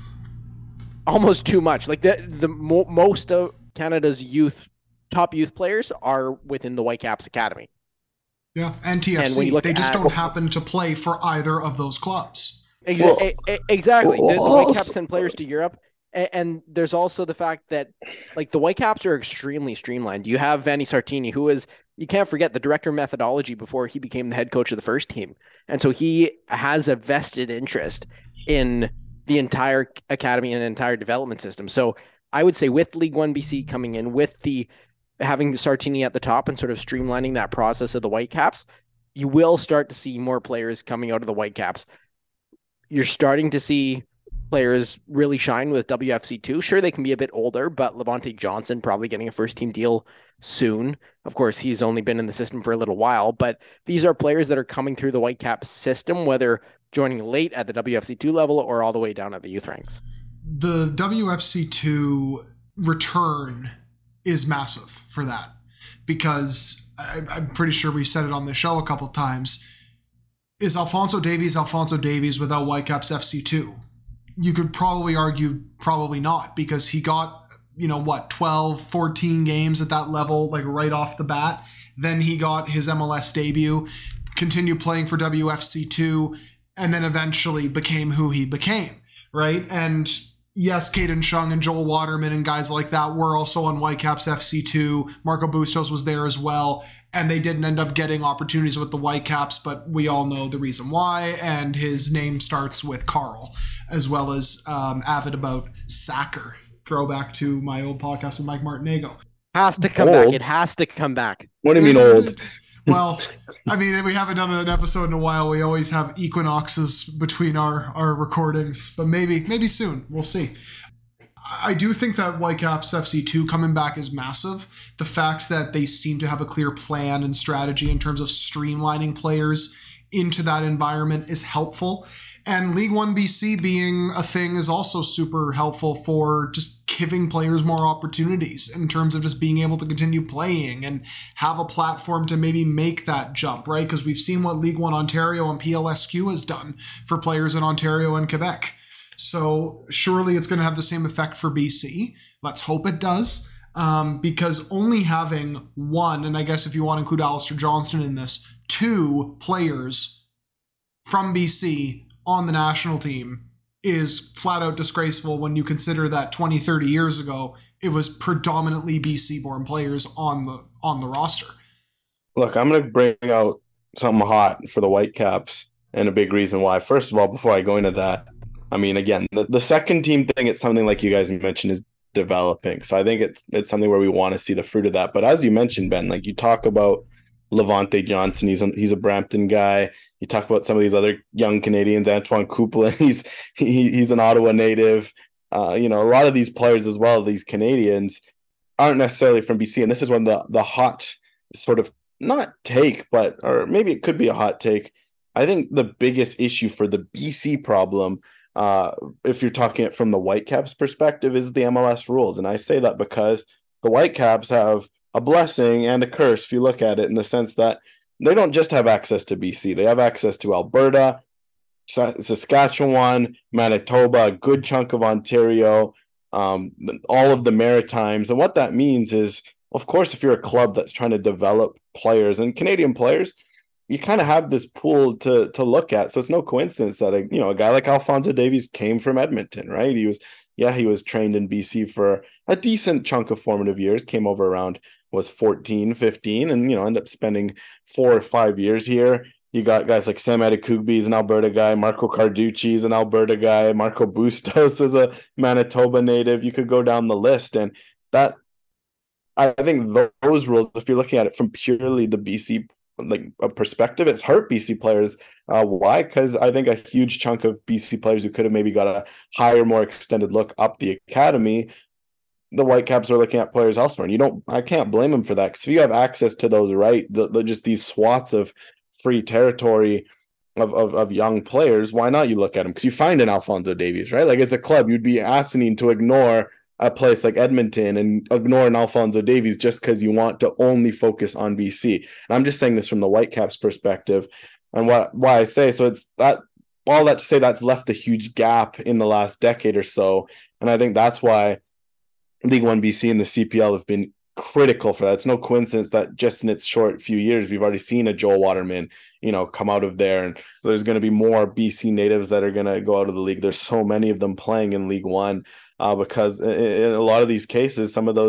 almost too much. Like most of Canada's top youth players are within the Whitecaps Academy. Yeah, and TFC. And they just don't happen to play for either of those clubs. Exactly. The Whitecaps send players to Europe. And there's also the fact that like the Whitecaps are extremely streamlined. You have Vanni Sartini, who is you can't forget the director of methodology before he became the head coach of the first team. And so he has a vested interest in the entire academy and entire development system. So I would say with League One BC coming in, with having Sartini at the top and sort of streamlining that process of the Whitecaps, you will start to see more players coming out of the Whitecaps. You're starting to see players really shine with WFC2. Sure, they can be a bit older, but Levante Johnson probably getting a first team deal soon. Of course, he's only been in the system for a little while, but these are players that are coming through the Whitecaps system, whether joining late at the WFC2 level or all the way down at the youth ranks. The WFC2 return is massive for that, because I'm pretty sure we've said it on the show a couple of times. Is Alphonso Davies without Whitecaps FC2? You could probably argue probably not, because he got, 12, 14 games at that level, like right off the bat. Then he got his MLS debut, continued playing for WFC2, and then eventually became who he became, right? And yes, Caden Chung and Joel Waterman and guys like that were also on Whitecaps FC2. Marco Bustos was there as well, and they didn't end up getting opportunities with the Whitecaps, but we all know the reason why, and his name starts with Carl, as well as avid about Sacker. Throwback to my old podcast with Mike Martinego. Has to come back. It has to come back. What do you mean old? Well, I mean, we haven't done an episode in a while. We always have equinoxes between our recordings, but maybe soon. We'll see. I do think that Whitecaps FC2 coming back is massive. The fact that they seem to have a clear plan and strategy in terms of streamlining players into that environment is helpful. And League One BC being a thing is also super helpful for just giving players more opportunities in terms of just being able to continue playing and have a platform to maybe make that jump, right? Because we've seen what League One Ontario and PLSQ has done for players in Ontario and Quebec. So surely it's going to have the same effect for BC. Let's hope it does, because only having one, and I guess if you want to include Alistair Johnston in this, 2 players from BC on the national team is flat out disgraceful when you consider that 20, 30 years ago, it was predominantly BC born players on the roster. Look, I'm going to bring out something hot for the Whitecaps, and a big reason why. First of all, before I go into that, I mean, again, the second team thing, it's something like you guys mentioned is developing. So I think it's something where we want to see the fruit of that. But as you mentioned, Ben, like you talk about Levante Johnson, he's a Brampton guy. You talk about some of these other young Canadians, Antoine Coupland, he's an Ottawa native. A lot of these players as well, these Canadians, aren't necessarily from BC. And this is one of the hot sort of, not take, or maybe it could be a hot take. I think the biggest issue for the BC problem, if you're talking it from the Whitecaps perspective, is the MLS rules. And I say that because the Whitecaps have a blessing and a curse if you look at it, in the sense that they don't just have access to BC. They have access to Alberta, Saskatchewan, Manitoba, a good chunk of Ontario, all of the Maritimes. And what that means is, of course, if you're a club that's trying to develop players and Canadian players, you kind of have this pool to look at. So it's no coincidence that a guy like Alphonso Davies came from Edmonton, right? He was trained in BC for a decent chunk of formative years, came over around, was 14, 15, and, ended up spending 4 or 5 years here. You got guys like Sam Adekugbe is an Alberta guy, Marco Carducci is an Alberta guy, Marco Bustos is a Manitoba native. You could go down the list, and that, I think those rules, if you're looking at it from purely the BC perspective, it's hurt BC players. Why? Because I think a huge chunk of BC players who could have maybe got a higher, more extended look up the academy, the Whitecaps are looking at players elsewhere, and I can't blame them for that. Because if you have access to those, right, just these swaths of free territory of young players, why not you look at them? Because you find an Alphonso Davies, right? Like, as a club, you'd be asking to ignore a place like Edmonton and ignore an Alphonso Davies just because you want to only focus on BC. And I'm just saying this from the Whitecaps perspective, and why I say so. It's that, all that to say, that's left a huge gap in the last decade or so, and I think that's why League One BC and the CPL have been critical for that. It's no coincidence that just in its short few years, we've already seen a Joel Waterman, come out of there, and there's going to be more BC natives that are going to go out of the league. There's so many of them playing in League One, because in a lot of these cases, some of those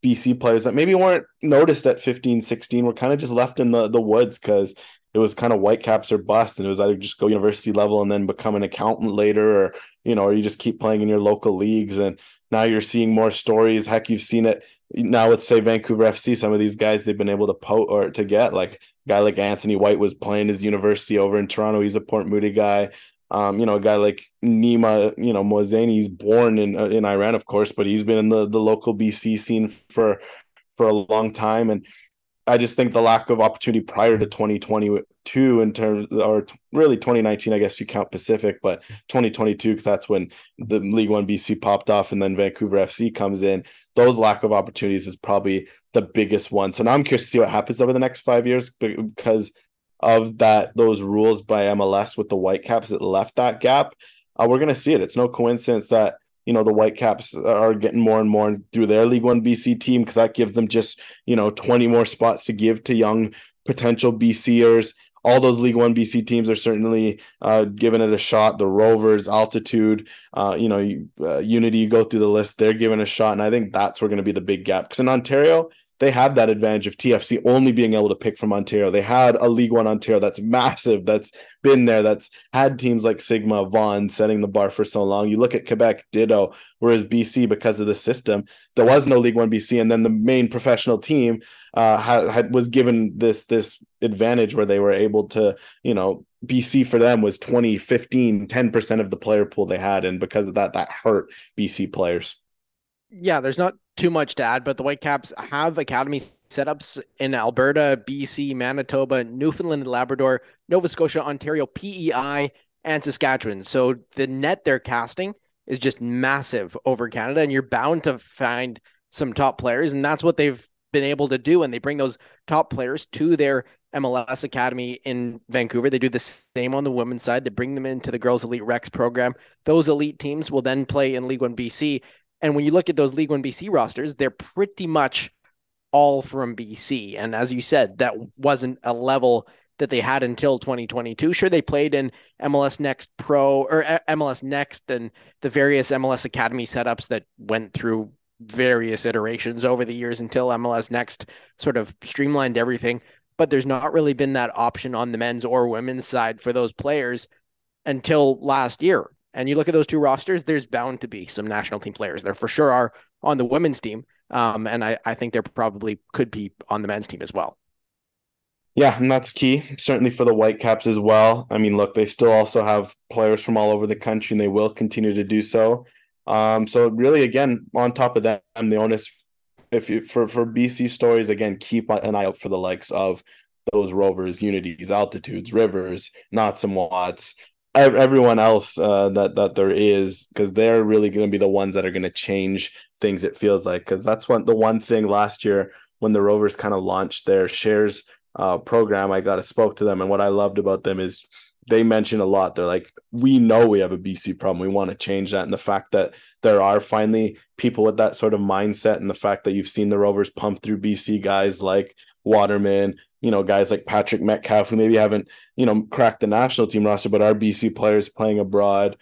BC players that maybe weren't noticed at 15, 16 were kind of just left in the woods because it was kind of Whitecaps or bust, and it was either just go university level and then become an accountant later, or or you just keep playing in your local leagues. And now you're seeing more stories. Heck, you've seen it now with, say, Vancouver FC. Some of these guys they've been able to get, like a guy like Anthony White was playing his university over in Toronto. He's a Port Moody guy. A guy like Nima, Moazeni, he's born in Iran, of course, but he's been in the local BC scene for a long time. And I just think the lack of opportunity prior to 2022 in terms, or really 2019, I guess you count Pacific, but 2022, because that's when the League One BC popped off and then Vancouver FC comes in. Those lack of opportunities is probably the biggest one. So now I'm curious to see what happens over the next 5 years, because of those rules by MLS with the Whitecaps that left that gap. We're going to see it. It's no coincidence that the Whitecaps are getting more and more through their League One BC team, because that gives them just 20 more spots to give to young potential BCers. All those League One BC teams are certainly giving it a shot. The Rovers, Altitude, Unity, you go through the list, they're giving a shot. And I think that's where going to be the big gap, because in Ontario, they have that advantage of TFC only being able to pick from Ontario. They had a League One Ontario that's massive, that's been there, that's had teams like Sigma, Vaughan setting the bar for so long. You look at Quebec, ditto, whereas BC, because of the system, there was no League One BC, and then the main professional team was given this advantage where they were able to, BC for them was 20, 15, 10% of the player pool they had, and because of that hurt BC players. Yeah, there's not too much to add, but the Whitecaps have academy setups in Alberta, BC, Manitoba, Newfoundland and Labrador, Nova Scotia, Ontario, PEI, and Saskatchewan. So the net they're casting is just massive over Canada, and you're bound to find some top players, and that's what they've been able to do. And they bring those top players to their MLS Academy in Vancouver. They do the same on the women's side. They bring them into the Girls Elite Rex program. Those elite teams will then play in League One BC. And when you look at those League One BC rosters, they're pretty much all from BC. And as you said, that wasn't a level that they had until 2022. Sure, they played in MLS Next Pro or MLS Next and the various MLS Academy setups that went through various iterations over the years until MLS Next sort of streamlined everything. But there's not really been that option on the men's or women's side for those players until last year. And you look at those two rosters, there's bound to be some national team players. There for sure are on the women's team. And I think there probably could be on the men's team as well. Yeah, and that's key, certainly for the Whitecaps as well. I mean, look, they still also have players from all over the country, and they will continue to do so. So really, again, on top of that, the onus, for BC stories, again, keep an eye out for the likes of those Rovers, Unities, Altitudes, Rivers, Knots and Watts, everyone else that there is, because they're really going to be the ones that are going to change things, it feels like. Because that's the one thing last year when the Rovers kind of launched their shares program, I spoke to them, and what I loved about them is they mentioned a lot. They're like, we know we have a BC problem, we want to change that. And the fact that there are finally people with that sort of mindset, and the fact that you've seen the Rovers pump through BC guys like Waterman, guys like Patrick Metcalf, who maybe haven't, cracked the national team roster, but are BC players playing abroad.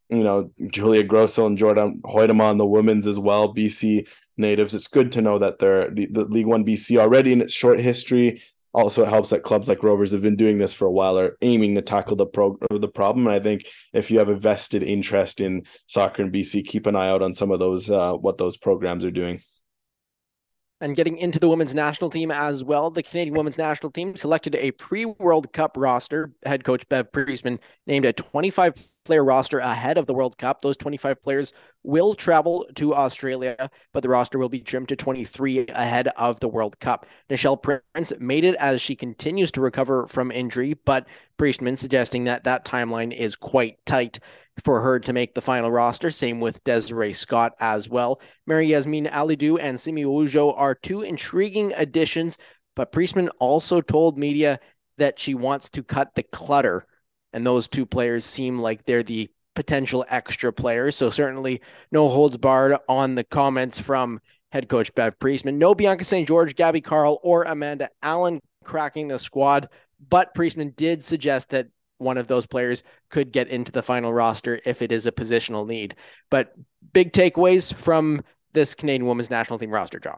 Julia Grosso and Jordan Hoytema on the women's as well, BC natives. It's good to know that they're the League One BC already in its short history. Also, it helps that clubs like Rovers have been doing this for a while, are aiming to tackle the problem. And I think if you have a vested interest in soccer in BC, keep an eye out on some of those, what those programs are doing. And getting into the women's national team as well, the Canadian women's national team selected a pre-World Cup roster. Head coach Bev Priestman named a 25-player roster ahead of the World Cup. Those 25 players will travel to Australia, but the roster will be trimmed to 23 ahead of the World Cup. Nichelle Prince made it as she continues to recover from injury, but Priestman suggesting that timeline is quite tight for her to make the final roster. Same with Desiree Scott as well. Mary Yasmin Alidou and Simi Ujo are two intriguing additions, but Priestman also told media that she wants to cut the clutter, and those two players seem like they're the potential extra players. So certainly no holds barred on the comments from head coach Bev Priestman. No Bianca St. George, Gabby Carl, or Amanda Allen cracking the squad, but Priestman did suggest that one of those players could get into the final roster if it is a positional need. But big takeaways from this Canadian women's national team roster, John.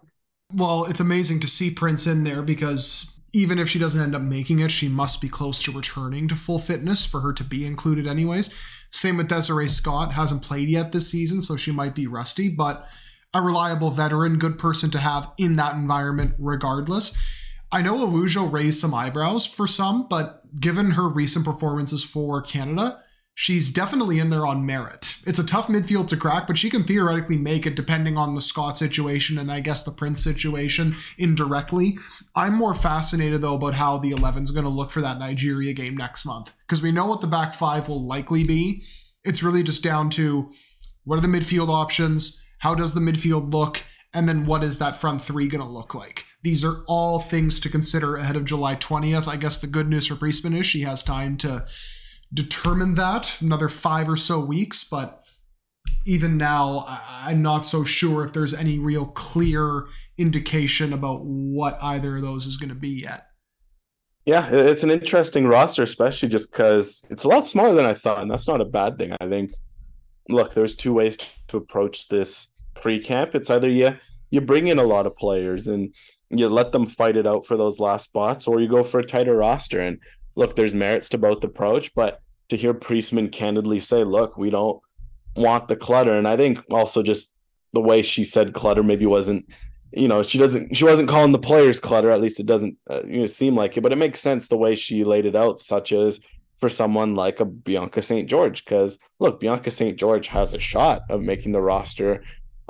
Well, it's amazing to see Prince in there because even if she doesn't end up making it, she must be close to returning to full fitness for her to be included anyways. Same with Desiree Scott, hasn't played yet this season, so she might be rusty, but a reliable veteran, good person to have in that environment regardless. I know Awujo raised some eyebrows for some, but given her recent performances for Canada, she's definitely in there on merit. It's a tough midfield to crack, but she can theoretically make it depending on the Scott situation and I guess the Prince situation indirectly. I'm more fascinated though about how the 11's going to look for that Nigeria game next month, because we know what the back five will likely be. It's really just down to what are the midfield options, how does the midfield look, and then what is that front three going to look like? These are all things to consider ahead of July 20th. I guess the good news for Priestman is she has time to determine that, another 5 or so weeks, but even now I'm not so sure if there's any real clear indication about what either of those is going to be yet. Yeah, it's an interesting roster, especially just because it's a lot smaller than I thought, and that's not a bad thing. I think, look, there's two ways to approach this pre-camp. It's either you bring in a lot of players and you let them fight it out for those last spots, or you go for a tighter roster. And look, there's merits to both approach, but to hear Priestman candidly say, look, we don't want the clutter. And I think also just the way she said clutter maybe wasn't, she wasn't calling the players clutter. At least it doesn't seem like it, but it makes sense the way she laid it out, such as for someone like a Bianca St. George, because look, Bianca St. George has a shot of making the roster,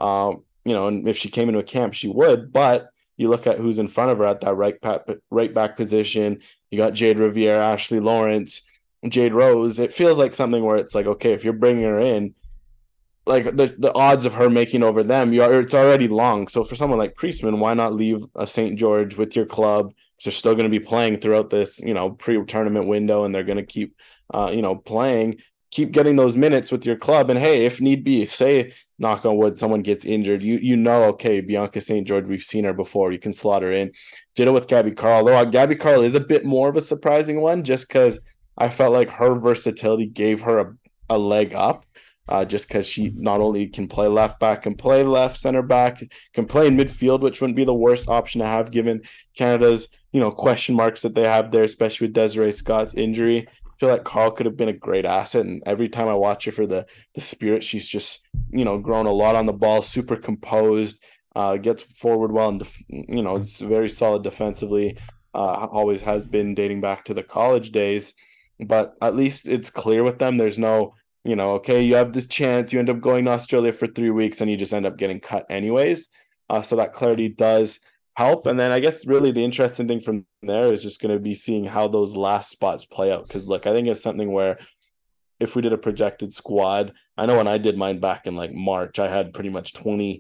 and if she came into a camp, she would, but you look at who's in front of her at that right back position. You got Jade Riviere, Ashley Lawrence, Jade Rose. It feels like something where it's like, okay, if you're bringing her in, like the odds of her making over them, it's already long. So for someone like Priestman, why not leave a St. George with your club? Because they're still going to be playing throughout this, pre-tournament window, and they're going to keep, playing. Keep getting those minutes with your club, and hey, if need be, say, knock on wood, someone gets injured, okay, Bianca St. George, we've seen her before, you can slot her in. Did it with Gabby Carl, though. Gabby Carl is a bit more of a surprising one, just because I felt like her versatility gave her a leg up, just because she not only can play left back, can play left center back, can play in midfield, which wouldn't be the worst option to have given Canada's question marks that they have there, especially with Desiree Scott's injury. I feel like Carl could have been a great asset, and every time I watch her for the Spirit, she's just grown a lot on the ball, super composed, gets forward well, and it's very solid defensively. Always has been dating back to the college days, but at least it's clear with them. There's no okay, you have this chance, you end up going to Australia for 3 weeks, and you just end up getting cut anyways. So that clarity does help. And then I guess really the interesting thing from there is just going to be seeing how those last spots play out. Because look, I think it's something where if we did a projected squad, I know when I did mine back in like March, I had pretty much 20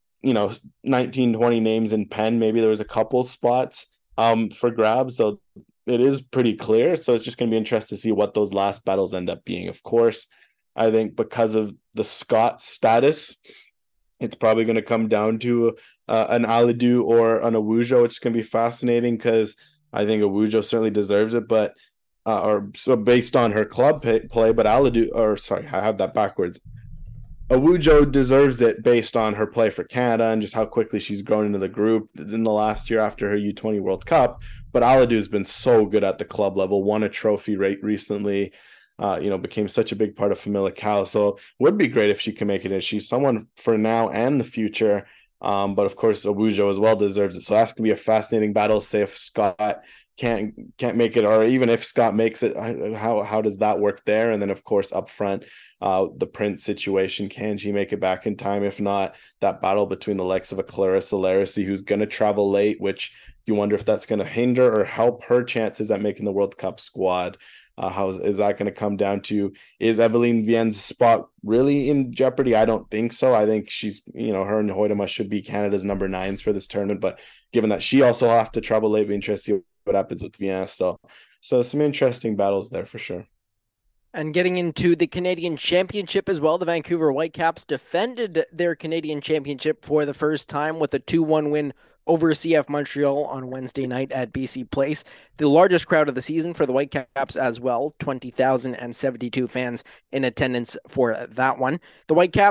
names in pen. Maybe there was a couple spots for grabs. So it is pretty clear. So it's just going to be interesting to see what those last battles end up being. Of course, I think because of the Scott status, it's probably going to come down to an Alidou or an Awujo, which is going to be fascinating because I think Awujo certainly deserves it, but based on her club play, but I have that backwards. Awujo deserves it based on her play for Canada and just how quickly she's grown into the group in the last year after her U20 World Cup. But Alidou's been so good at the club level, won a trophy recently. Became such a big part of Famalicão. So would be great if she can make it in. She's someone for now and the future. But of course, Awujo as well deserves it. So that's gonna be a fascinating battle. Say if Scott can't make it, or even if Scott makes it, how does that work there? And then of course up front, the Prince situation, can she make it back in time? If not, that battle between the likes of a Clarissa Laracy, who's gonna travel late, which you wonder if that's gonna hinder or help her chances at making the World Cup squad. How is that going to come down to? Is Eveline Vien's spot really in jeopardy? I don't think so. I think she's, her and Hoytema should be Canada's number 9s for this tournament. But given that she also have to travel late, it'll be interesting to see what happens with Vien. So some interesting battles there for sure. And getting into the Canadian Championship as well, the Vancouver Whitecaps defended their Canadian Championship for the first time with a 2-1 win over CF Montreal on Wednesday night at BC Place. The largest crowd of the season for the Whitecaps as well, 20,072 fans in attendance for that one. The Whitecaps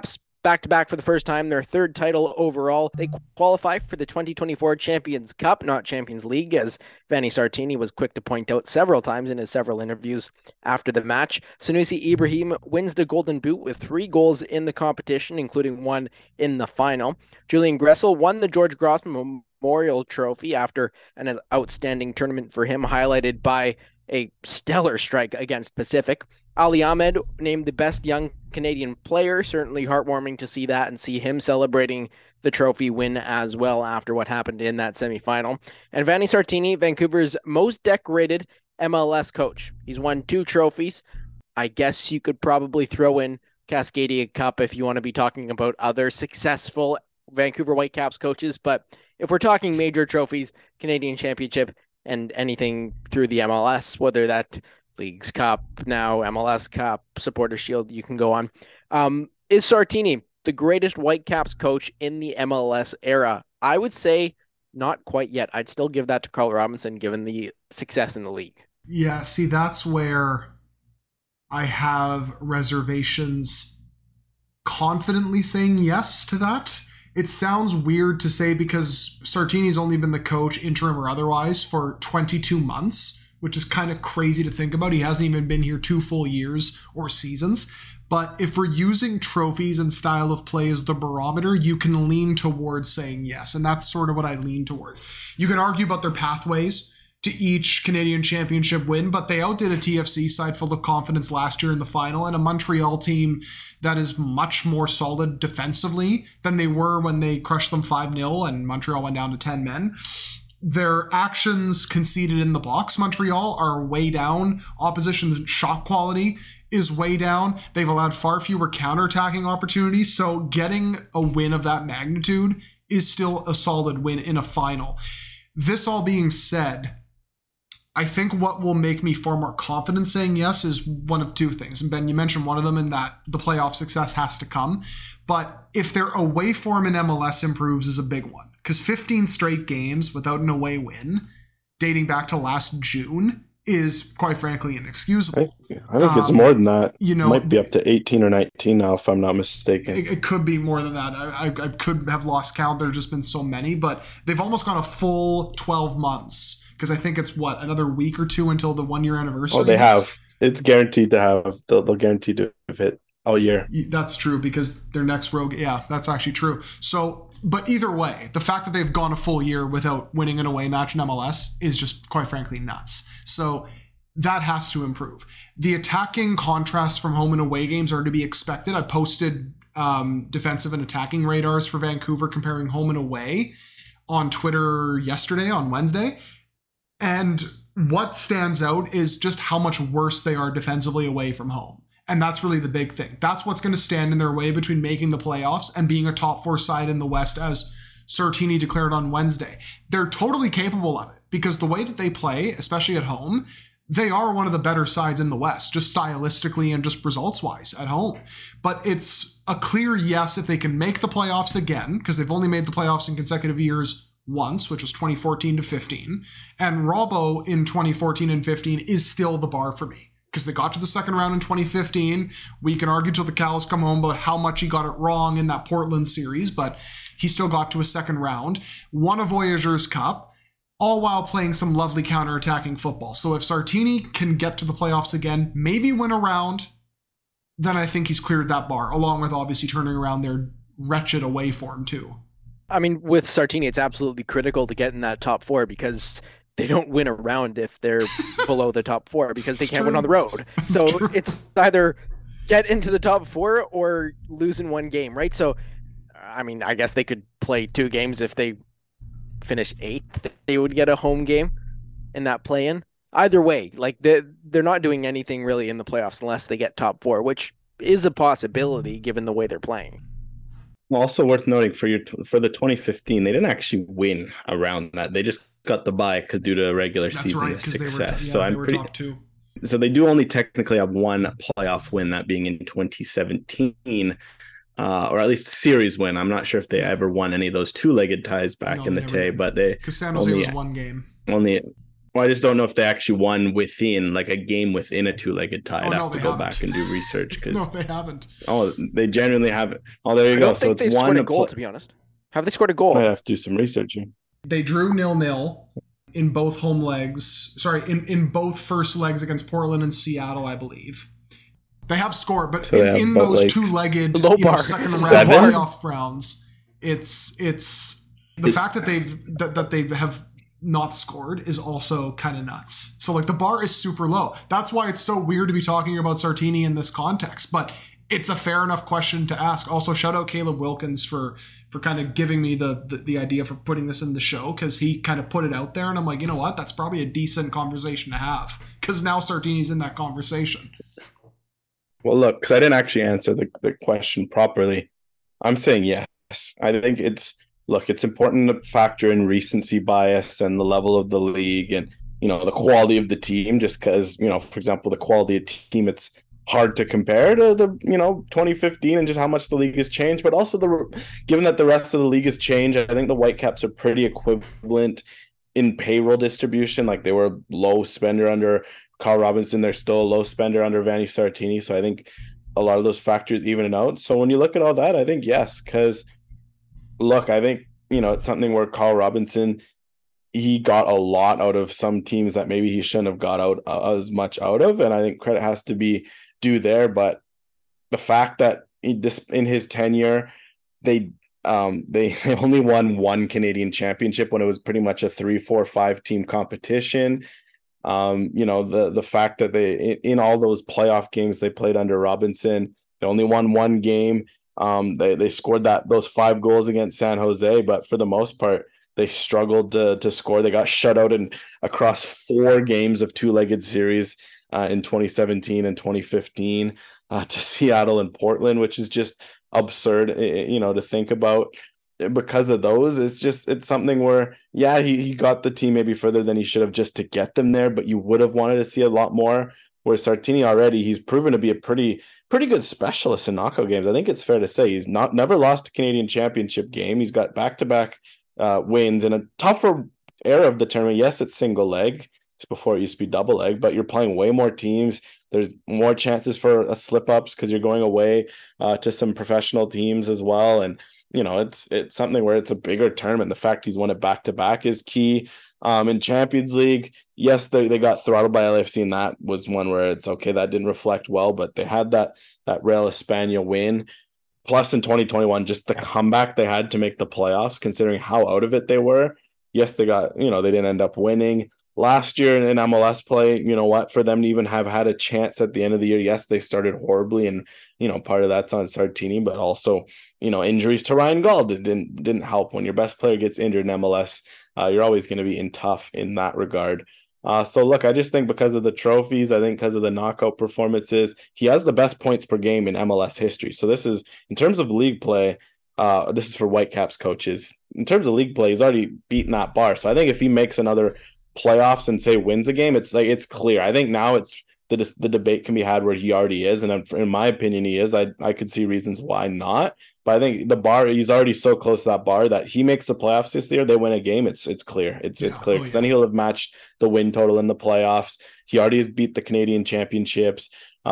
back-to-back for the first time, their third title overall. They qualify for the 2024 Champions Cup, not Champions League, as Vanni Sartini was quick to point out several times in his several interviews after the match. Sanusi Ibrahim wins the Golden Boot with 3 goals in the competition, including 1 in the final. Julian Gressel won the George Grossman Memorial Trophy after an outstanding tournament for him, highlighted by a stellar strike against Pacific. Ali Ahmed named the best young Canadian player. Certainly heartwarming to see that and see him celebrating the trophy win as well after what happened in that semifinal. And Vanni Sartini, Vancouver's most decorated MLS coach. He's won 2 trophies. I guess you could probably throw in Cascadia Cup if you want to be talking about other successful Vancouver Whitecaps coaches. But if we're talking major trophies, Canadian Championship and anything through the MLS, whether that Leagues Cup, now MLS Cup, Supporter Shield, you can go on. Is Sartini the greatest Whitecaps coach in the MLS era? I would say not quite yet. I'd still give that to Carl Robinson, given the success in the league. Yeah, see, that's where I have reservations confidently saying yes to that. It sounds weird to say because Sartini's only been the coach, interim or otherwise, for 22 months, which is kind of crazy to think about. He hasn't even been here 2 full years or seasons. But if we're using trophies and style of play as the barometer, you can lean towards saying yes. And that's sort of what I lean towards. You can argue about their pathways to each Canadian Championship win, but they outdid a TFC side full of confidence last year in the final and a Montreal team that is much more solid defensively than they were when they crushed them 5-0 and Montreal went down to 10 men. Their actions conceded in the box, Montreal, are way down. Opposition's shot quality is way down. They've allowed far fewer counterattacking opportunities, so getting a win of that magnitude is still a solid win in a final. This all being said, I think what will make me far more confident saying yes is one of 2 things. And Ben, you mentioned one of them in that the playoff success has to come. But if their away form in MLS improves is a big one. Because 15 straight games without an away win, dating back to last June, is quite frankly inexcusable. I think it's more than that. You know, it might be up to 18 or 19 now, if I'm not mistaken. It could be more than that. I could have lost count. There have just been so many. But they've almost gone a full 12 months. Because I think it's, another week or 2 until the 1-year anniversary. Oh, they have. It's guaranteed to have. They'll guaranteed to have hit all year. That's true, because their next rogue, that's actually true. So, but either way, the fact that they've gone a full year without winning an away match in MLS is just, quite frankly, nuts. So that has to improve. The attacking contrasts from home and away games are to be expected. I posted defensive and attacking radars for Vancouver comparing home and away on Twitter yesterday, on Wednesday. And what stands out is just how much worse they are defensively away from home. And that's really the big thing. That's what's going to stand in their way between making the playoffs and being a top 4 side in the West, as Sartini declared on Wednesday. They're totally capable of it because the way that they play, especially at home, they are one of the better sides in the West, just stylistically and just results-wise at home. But it's a clear yes if they can make the playoffs again, because they've only made the playoffs in consecutive years once, which was 2014 to 15. And Robbo in 2014 and 15 is still the bar for me, because they got to the second round in 2015. We can argue till the cows come home about how much he got it wrong in that Portland series, but he still got to a second round, won a Voyageurs Cup, all while playing some lovely counterattacking football. So if Sartini can get to the playoffs again, maybe win a round, then I think he's cleared that bar, along with obviously turning around their wretched away form too. I mean, with Sartini, it's absolutely critical to get in that top 4 because they don't win a round if they're below the top 4 because they can't win on the road. So it's either get into the top 4 or lose in 1 game, right? So, I mean, I guess they could play 2 games if they finish 8th. They would get a home game in that play-in. Either way, like they're not doing anything really in the playoffs unless they get top 4, which is a possibility given the way they're playing. Also worth noting for the 2015, they didn't actually win around that. They just got the bye due to regular season success. So they do only technically have 1 playoff win, that being in 2017, or at least a series win. I'm not sure if they ever won any of those 2-legged ties back in the day, but they because San Jose was 1 game. Well, I just don't know if they actually won within like a game within a two-legged tie. I'd have to go haven't. back and do research. No, they haven't. Oh, they genuinely haven't. Oh, there you I go. don't think they've scored a goal, to be honest. Have they scored a goal? I have to do some researching. They drew 0-0 in both home legs. Sorry, in both first legs against Portland and Seattle, I believe. They have scored, but So in those two-legged second round playoff rounds, it's the fact that they have not scored is also kind of nuts. So like the bar is super low. That's why it's so weird to be talking about Sartini in this context, but it's a fair enough question to ask. Also, shout out Caleb Wilkins for kind of giving me the idea for putting this in the show, because he kind of put it out there and I'm like, you know what? That's probably a decent conversation to have, because now Sartini's in that conversation. Well, look, because I didn't actually answer the question properly. I'm saying yes. I think it's important to factor in recency bias and the level of the league and, the quality of the team, just because, for example, the quality of team, it's hard to compare to the, 2015 and just how much the league has changed. But also given that the rest of the league has changed, I think the Whitecaps are pretty equivalent in payroll distribution. Like they were low spender under Carl Robinson. They're still a low spender under Vanni Sartini. So I think a lot of those factors even it out. So when you look at all that, I think yes, because look, I think, it's something where Carl Robinson, he got a lot out of some teams that maybe he shouldn't have got out as much out of. And I think credit has to be due there. But the fact that in his tenure, they only won one Canadian championship when it was pretty much a 3-4-5 team competition. The fact that they, in all those playoff games they played under Robinson, they only won one game. They scored those 5 goals against San Jose, but for the most part, they struggled to score. They got shut out across 4 games of two-legged series in 2017 and 2015 to Seattle and Portland, which is just absurd, to think about. Because of those, it's something where, yeah, he got the team maybe further than he should have just to get them there, but you would have wanted to see a lot more. Where Sartini already, he's proven to be a pretty good specialist in knockout games. I think it's fair to say he's never lost a Canadian championship game. He's got back-to-back wins in a tougher era of the tournament. Yes, it's single leg. It's before it used to be double leg, but you're playing way more teams. There's more chances for slip-ups because you're going away to some professional teams as well. And, it's something where it's a bigger tournament. The fact he's won it back-to-back is key. In Champions League, yes, they got throttled by LAFC, and that was one where it's okay, that didn't reflect well, but they had that Real España win. Plus in 2021, just the comeback they had to make the playoffs, considering how out of it they were. Yes, they got, they didn't end up winning. Last year in MLS play, for them to even have had a chance at the end of the year, yes, they started horribly, and, part of that's on Sartini, but also, injuries to Ryan Gaul didn't help. When your best player gets injured in MLS, you're always going to be tough in that regard. So look, I just think because of the trophies, I think because of the knockout performances, he has the best points per game in MLS history. So this is, in terms of league play, this is for Whitecaps coaches. In terms of league play, he's already beaten that bar. So I think if he makes another playoffs and say wins a game, it's clear. I think now it's the debate can be had where he already is, and in my opinion he is. I could see reasons why not, but I think the bar, he's already so close to that bar that he makes the playoffs this year, they win a game, it's clear. It's clear, because then he'll have matched the win total in the playoffs. He already has beat the Canadian championships.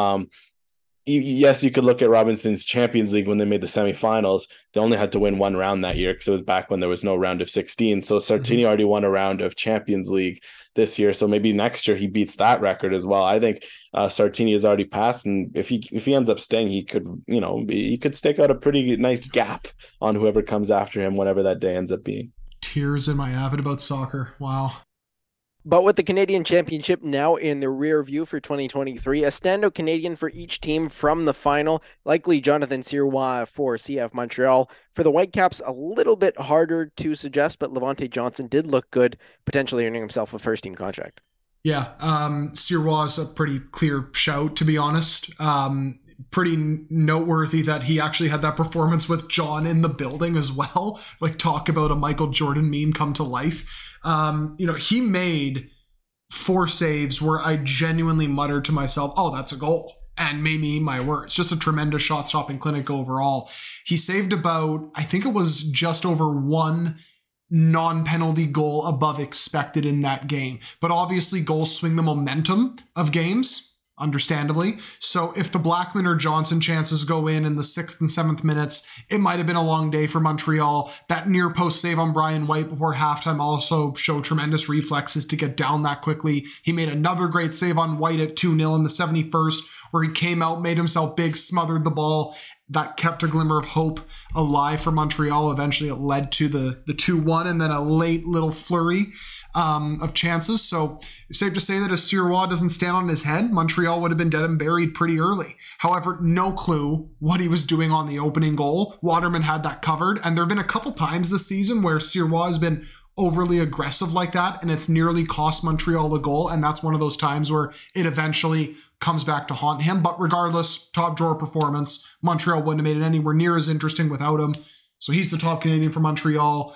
Yes, you could look at Robinson's Champions League when they made the semifinals. They only had to win one round that year because it was back when there was no round of 16. So Sartini already won a round of Champions League this year. So maybe next year he beats that record as well. I think Sartini has already passed, and if he ends up staying, he could stake out a pretty nice gap on whoever comes after him, whenever that day ends up being. Tears in my avid about soccer. Wow. But with the Canadian Championship now in the rear view for 2023, a standout Canadian for each team from the final, likely Jonathan Sirois for CF Montreal. For the Whitecaps, a little bit harder to suggest, but Levante Johnson did look good, potentially earning himself a first-team contract. Yeah, Sirois is a pretty clear shout, to be honest. Pretty noteworthy that he actually had that performance with John in the building as well. Like, talk about a Michael Jordan meme come to life. He made 4 saves where I genuinely muttered to myself, oh, that's a goal, and made me eat my words. Just a tremendous shot-stopping clinic overall. He saved about, I think it was just over 1 non-penalty goal above expected in that game. But obviously goals swing the momentum of games, understandably. So if the Blackman or Johnson chances go in the 6th and 7th minutes, it might have been a long day for Montreal. That near post save on Brian White before halftime also showed tremendous reflexes to get down that quickly. He made another great save on White at 2-0 in the 71st, where he came out, made himself big, smothered the ball. That kept a glimmer of hope alive for Montreal. Eventually it led to the 2-1 and then a late little flurry of chances. So it's safe to say that if Sirois doesn't stand on his head, Montreal would have been dead and buried pretty early. However, no clue what he was doing on the opening goal. Waterman had that covered, and there have been a couple times this season where Sirois has been overly aggressive like that, and it's nearly cost Montreal a goal, and that's one of those times where it eventually comes back to haunt him. But regardless, top drawer performance. Montreal wouldn't have made it anywhere near as interesting without him. So he's the top Canadian for Montreal.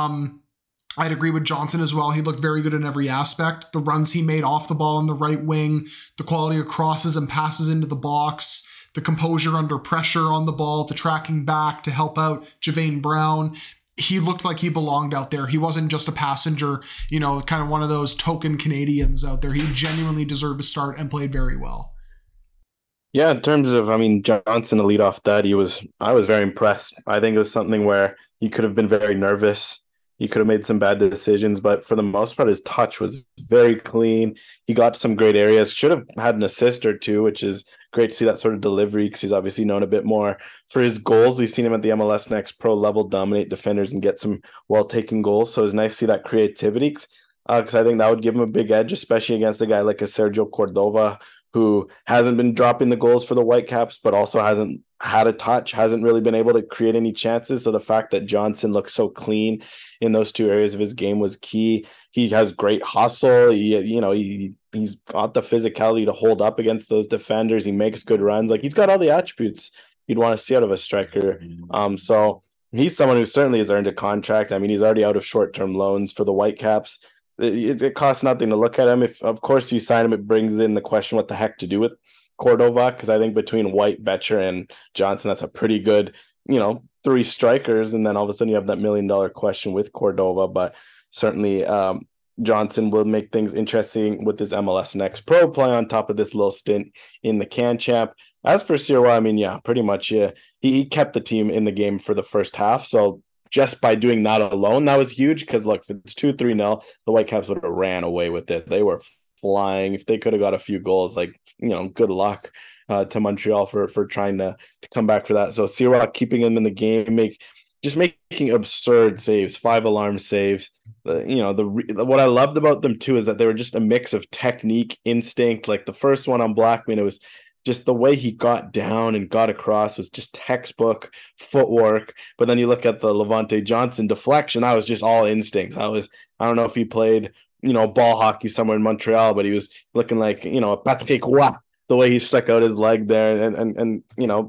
I'd agree with Johnson as well. He looked very good in every aspect. The runs he made off the ball in the right wing, the quality of crosses and passes into the box, the composure under pressure on the ball, the tracking back to help out Javain Brown. He looked like he belonged out there. He wasn't just a passenger, kind of one of those token Canadians out there. He genuinely deserved to start and played very well. Yeah, in terms of, Johnson to lead off that, I was very impressed. I think it was something where he could have been very nervous. He could have made some bad decisions, but for the most part, his touch was very clean. He got some great areas. Should have had an assist or two, which is great to see that sort of delivery because he's obviously known a bit more for his goals. We've seen him at the MLS Next Pro level dominate defenders and get some well-taken goals. So it's nice to see that creativity because I think that would give him a big edge, especially against a guy like a Sergio Cordova, who hasn't been dropping the goals for the Whitecaps, but also hasn't had a touch, hasn't really been able to create any chances. So the fact that Johnson looks so clean in those two areas of his game was key. He has great hustle. He's got the physicality to hold up against those defenders. He makes good runs. Like, he's got all the attributes you'd want to see out of a striker. So he's someone who certainly has earned a contract. He's already out of short-term loans for the Whitecaps. It costs nothing to look at him. If, of course, you sign him, it brings in the question what the heck to do with Cordova, because I think between White, Betcher, and Johnson, that's a pretty good, three strikers. And then all of a sudden you have that $1 million question with Cordova. But certainly Johnson will make things interesting with his MLS Next Pro play on top of this little stint in the Can Champ. As for Sirois, pretty much he kept the team in the game for the first half. So just by doing that alone, that was huge because, look, if it's 2-3-0, the Whitecaps would have ran away with it. They were flying. If they could have got a few goals, good luck to Montreal for trying to come back for that. So Sirois keeping him in the game, making absurd saves, 5 alarm saves. What I loved about them too is that they were just a mix of technique, instinct. Like the first one on Blackman, it was just the way he got down and got across was just textbook footwork. But then you look at the Levante Johnson deflection, that was just all instincts. I don't know if he played, ball hockey somewhere in Montreal, but he was looking like, a Patrick Roy, the way he stuck out his leg there and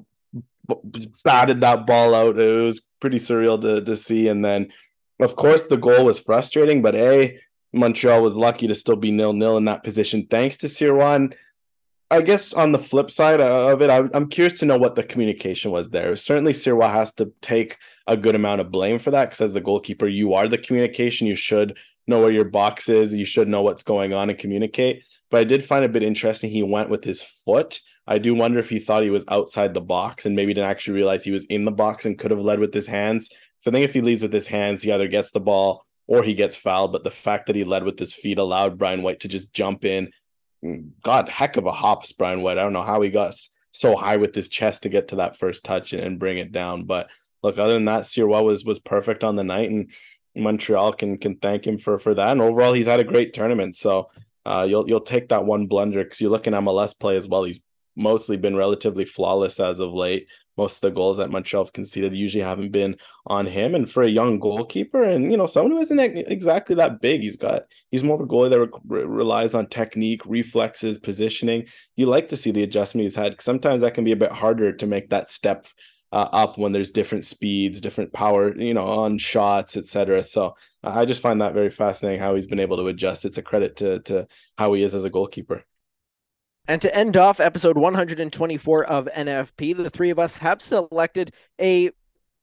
batted that ball out. It was pretty surreal to see. And then, of course, the goal was frustrating, but Montreal was lucky to still be 0-0 in that position thanks to Sirois. I guess on the flip side of it, I'm curious to know what the communication was there. Certainly, Sirois has to take a good amount of blame for that because as the goalkeeper, you are the communication. You should know where your box is. You should know what's going on and communicate. But I did find it a bit interesting. He went with his foot. I do wonder if he thought he was outside the box and maybe didn't actually realize he was in the box and could have led with his hands. So I think if he leads with his hands, he either gets the ball or he gets fouled. But the fact that he led with his feet allowed Brian White to just jump in. God, heck of a hops, Brian White. I don't know how he got so high with his chest to get to that first touch and bring it down. But look, other than that, Sirois was perfect on the night, and Montreal can thank him for that. And overall, he's had a great tournament. So you'll take that one blunder because you look in MLS play as well. He's mostly been relatively flawless as of late. Most of the goals that Montreal have conceded usually haven't been on him. And for a young goalkeeper and, someone who isn't exactly that big, he's more of a goalie that relies on technique, reflexes, positioning. You like to see the adjustment he's had because sometimes that can be a bit harder to make that step up when there's different speeds, different power, on shots, etc. So I just find that very fascinating how he's been able to adjust. It's a credit to how he is as a goalkeeper. And to end off episode 124 of NFP, the three of us have selected a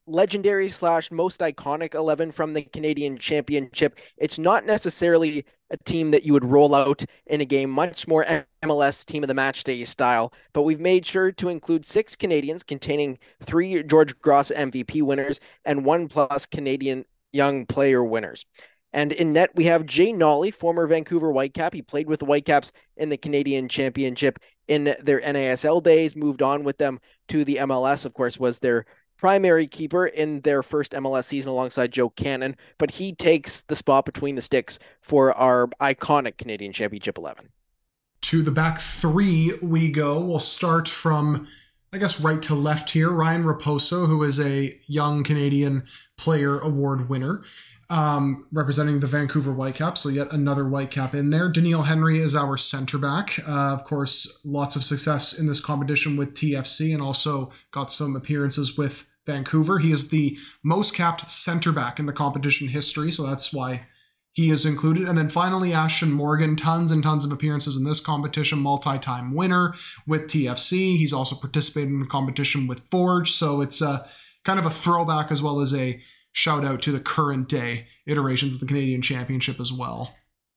legendary / most iconic 11 from the Canadian Championship. It's not necessarily a team that you would roll out in a game, much more MLS team of the match day style, but we've made sure to include 6 Canadians containing 3 George Gross MVP winners and 1+ Canadian young player winners. And in net, we have Jay Nolly, former Vancouver Whitecap. He played with the Whitecaps in the Canadian Championship in their NASL days, moved on with them to the MLS, of course, was their primary keeper in their first MLS season alongside Joe Cannon, but he takes the spot between the sticks for our iconic Canadian Championship 11. To the back 3 we go. We'll start from, I guess, right to left here. Ryan Raposo, who is a Young Canadian Player Award winner, representing the Vancouver Whitecaps, so yet another Whitecap in there. Daniil Henry is our center back. Of course, lots of success in this competition with TFC and also got some appearances with Vancouver. He is the most capped center back in the competition history, so that's why he is included. And then finally, Ashton Morgan, tons and tons of appearances in this competition, multi-time winner with TFC. He's also participated in the competition with Forge, so it's kind of a throwback as well as a shout out to the current day iterations of the Canadian Championship as well.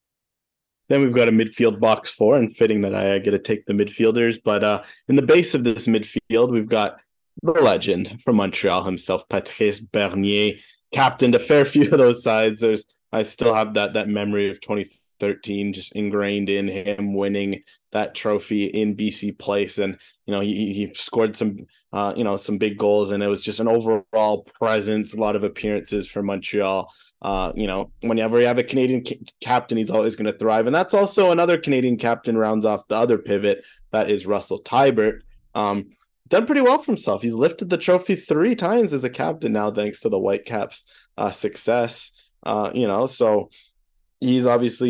Then we've got a midfield box 4, and fitting that I get to take the midfielders. But in the base of this midfield, we've got the legend from Montreal himself, Patrice Bernier, captained a fair few of those sides. I still have that memory of 2013 just ingrained in him winning that trophy in BC Place, and he scored some some big goals, and it was just an overall presence, a lot of appearances for Montreal. Whenever you have a Canadian captain, he's always going to thrive, and that's also another Canadian captain rounds off the other pivot. That is Russell Teibert. Done pretty well for himself. He's lifted the trophy 3 times as a captain now, thanks to the Whitecaps' success. So he's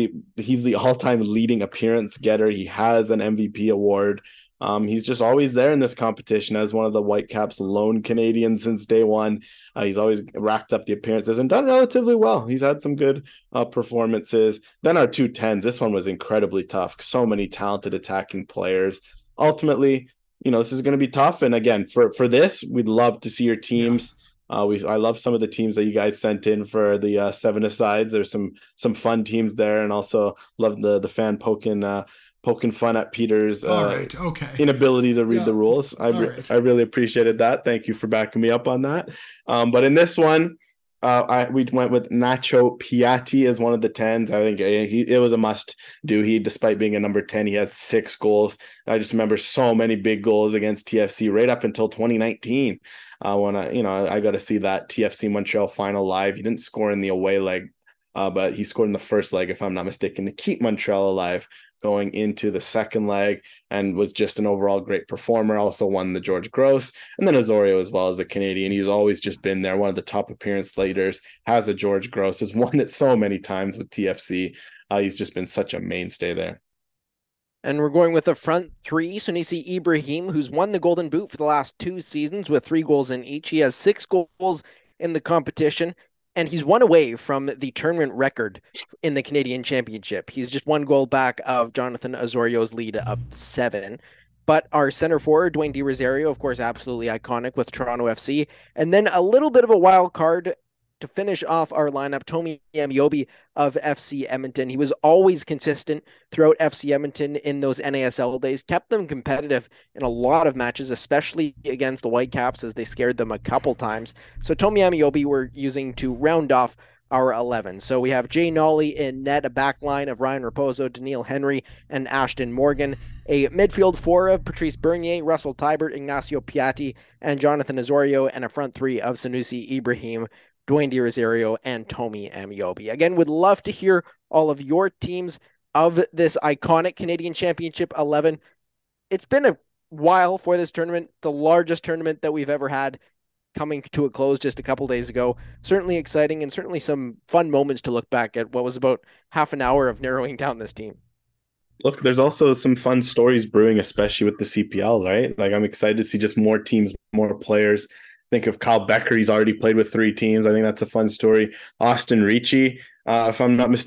the all-time leading appearance getter. He has an MVP award. He's just always there in this competition as one of the Whitecaps' lone Canadians since day one. He's always racked up the appearances and done relatively well. He's had some good performances. Then our 210s. This one was incredibly tough. So many talented attacking players. Ultimately, this is going to be tough. And again, for this, we'd love to see your teams. I love some of the teams that you guys sent in for the 7-a-sides. There's some fun teams there, and also love the fan poking fun at Peter's inability to read the rules. I really appreciated that. Thank you for backing me up on that. But in this one, we went with Nacho Piatti as one of the 10s. I think it was a must do. Despite being a number 10, he had 6 goals. I just remember so many big goals against TFC right up until 2019. When I got to see that TFC Montreal final live. He didn't score in the away leg, but he scored in the first leg, if I'm not mistaken, to keep Montreal alive going into the second leg, and was just an overall great performer. Also won the George Gross, and then Osorio as well as a Canadian. He's always just been there, one of the top appearance leaders, has a George Gross, has won it so many times with TFC. He's just been such a mainstay there. And we're going with the front 3. Sunisi Ibrahim, who's won the Golden Boot for the last 2 seasons with 3 goals in each. He has 6 goals in the competition, and he's 1 away from the tournament record in the Canadian Championship. He's just 1 goal back of Jonathan Osorio's lead of 7. But our center forward, Dwayne De Rosario, of course, absolutely iconic with Toronto FC. And then a little bit of a wild card to finish off our lineup, Tomi Ameobi of FC Edmonton. He was always consistent throughout FC Edmonton in those NASL days, kept them competitive in a lot of matches, especially against the Whitecaps as they scared them a couple times. So Tomi Ameobi we're using to round off our 11. So we have Jay Nolly in net, a back line of Ryan Raposo, Daniil Henry, and Ashton Morgan, a midfield 4 of Patrice Bernier, Russell Teibert, Ignacio Piatti, and Jonathan Osorio, and a front 3 of Sanusi Ibrahim, Dwayne De Rosario, and Tomi Ameobi. Again, would love to hear all of your teams of this iconic Canadian Championship 11. It's been a while for this tournament, the largest tournament that we've ever had, coming to a close just a couple days ago. Certainly exciting, and certainly some fun moments to look back at what was about half an hour of narrowing down this team. Look, there's also some fun stories brewing, especially with the CPL, right? Like, I'm excited to see just more teams, more players. Think of Kyle Becker. He's already played with 3 teams. I think that's a fun story. Austin Ricci, if I'm not mistaken,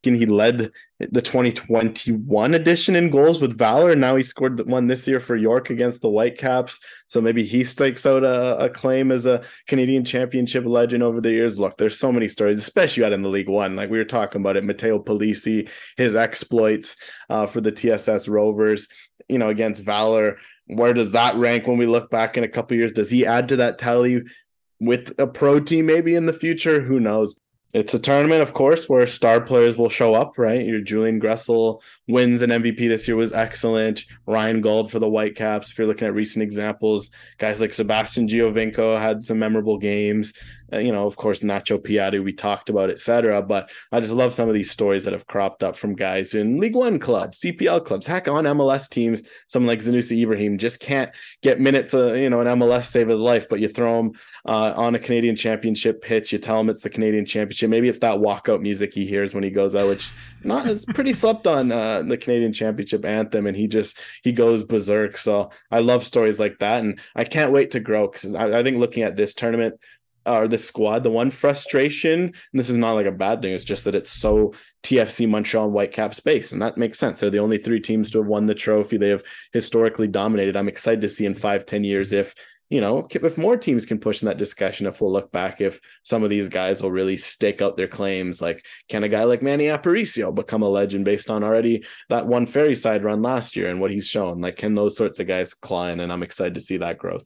he led the 2021 edition in goals with Valor, and now he scored one this year for York against the Whitecaps. So maybe he stakes out a claim as a Canadian Championship legend over the years. Look, there's so many stories, especially out in the League One. Like we were talking about it, Matteo Polisi, his exploits for the TSS Rovers, against Valor. Where does that rank when we look back in a couple of years? Does he add to that tally with a pro team maybe in the future? Who knows? It's a tournament, of course, where star players will show up, right? Your Julian Gressel wins an MVP this year, was excellent. Ryan Gold for the Whitecaps. If you're looking at recent examples, guys like Sebastian Giovinco had some memorable games. Of course, Nacho Piatti, we talked about, etc. But I just love some of these stories that have cropped up from guys in League One clubs, CPL clubs, heck, on MLS teams. Someone like Zanussi Ibrahim just can't get minutes, an MLS save his life, but you throw him on a Canadian Championship pitch, you tell him it's the Canadian Championship. Maybe it's that walkout music he hears when he goes out, which it's pretty slept on, the Canadian Championship anthem, and he goes berserk. So I love stories like that, and I can't wait to grow, because I think looking at this tournament, or this squad, the one frustration, and this is not like a bad thing, it's just that it's so TFC Montreal and Whitecaps based, and that makes sense. They're the only three teams to have won the trophy. They have historically dominated. I'm excited to see in 5-10 years if more teams can push in that discussion, if we'll look back, if some of these guys will really stake out their claims. Like, can a guy like Manny Aparicio become a legend based on already that one Ferry side run last year and what he's shown? Like, can those sorts of guys climb? And I'm excited to see that growth.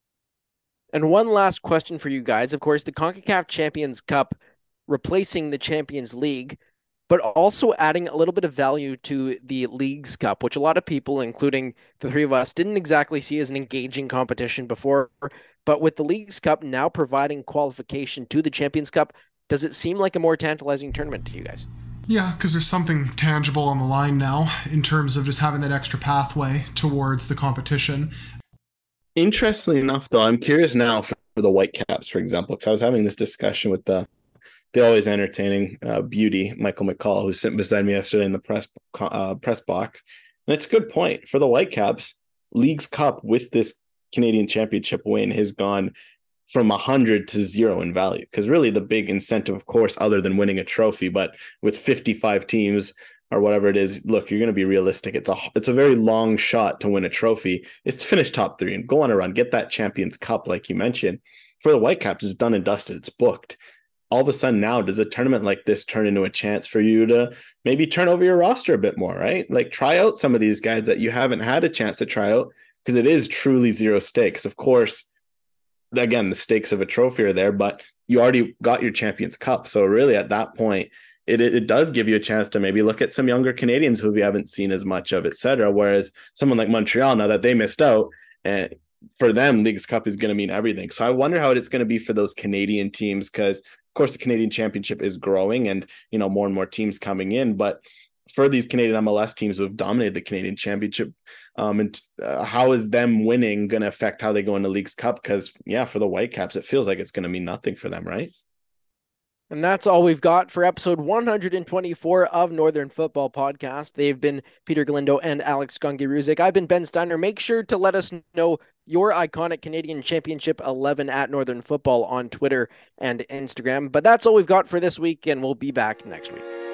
And one last question for you guys. Of course, the CONCACAF Champions Cup replacing the Champions League, but also adding a little bit of value to the Leagues Cup, which a lot of people, including the three of us, didn't exactly see as an engaging competition before. But with the Leagues Cup now providing qualification to the Champions Cup, does it seem like a more tantalizing tournament to you guys? Yeah, because there's something tangible on the line now in terms of just having that extra pathway towards the competition. Interestingly enough, though, I'm curious now for the Whitecaps, for example, because I was having this discussion with the always entertaining beauty, Michael McCall, who's sitting beside me yesterday in the press box. And it's a good point. For the Whitecaps, Leagues Cup with this Canadian Championship win has gone from 100 to 0 in value. Because really the big incentive, of course, other than winning a trophy, but with 55 teams or whatever it is, look, you're going to be realistic. It's a very long shot to win a trophy. It's to finish top 3 and go on a run, get that Champions Cup, like you mentioned. For the Whitecaps, it's done and dusted. It's booked. All of a sudden now, does a tournament like this turn into a chance for you to maybe turn over your roster a bit more, right? Like, try out some of these guys that you haven't had a chance to try out, because it is truly zero stakes. Of course, again, the stakes of a trophy are there, but you already got your Champions Cup. So really at that point, it does give you a chance to maybe look at some younger Canadians who we haven't seen as much of, etc. Whereas someone like Montreal, now that they missed out, and for them, Leagues Cup is going to mean everything. So I wonder how it's going to be for those Canadian teams, because of course the Canadian Championship is growing and more and more teams coming in. But for these Canadian MLS teams who have dominated the Canadian Championship, how is them winning going to affect how they go into Leagues Cup? Because for the Whitecaps, it feels like it's going to mean nothing for them, right? And that's all we've got for episode 124 of Northern Football Podcast. They've been Peter Galindo and Alex Gongi-Ruzic. I've been Ben Steiner. Make sure to let us know your iconic Canadian Championship 11 at Northern Football on Twitter and Instagram. But that's all we've got for this week, and we'll be back next week.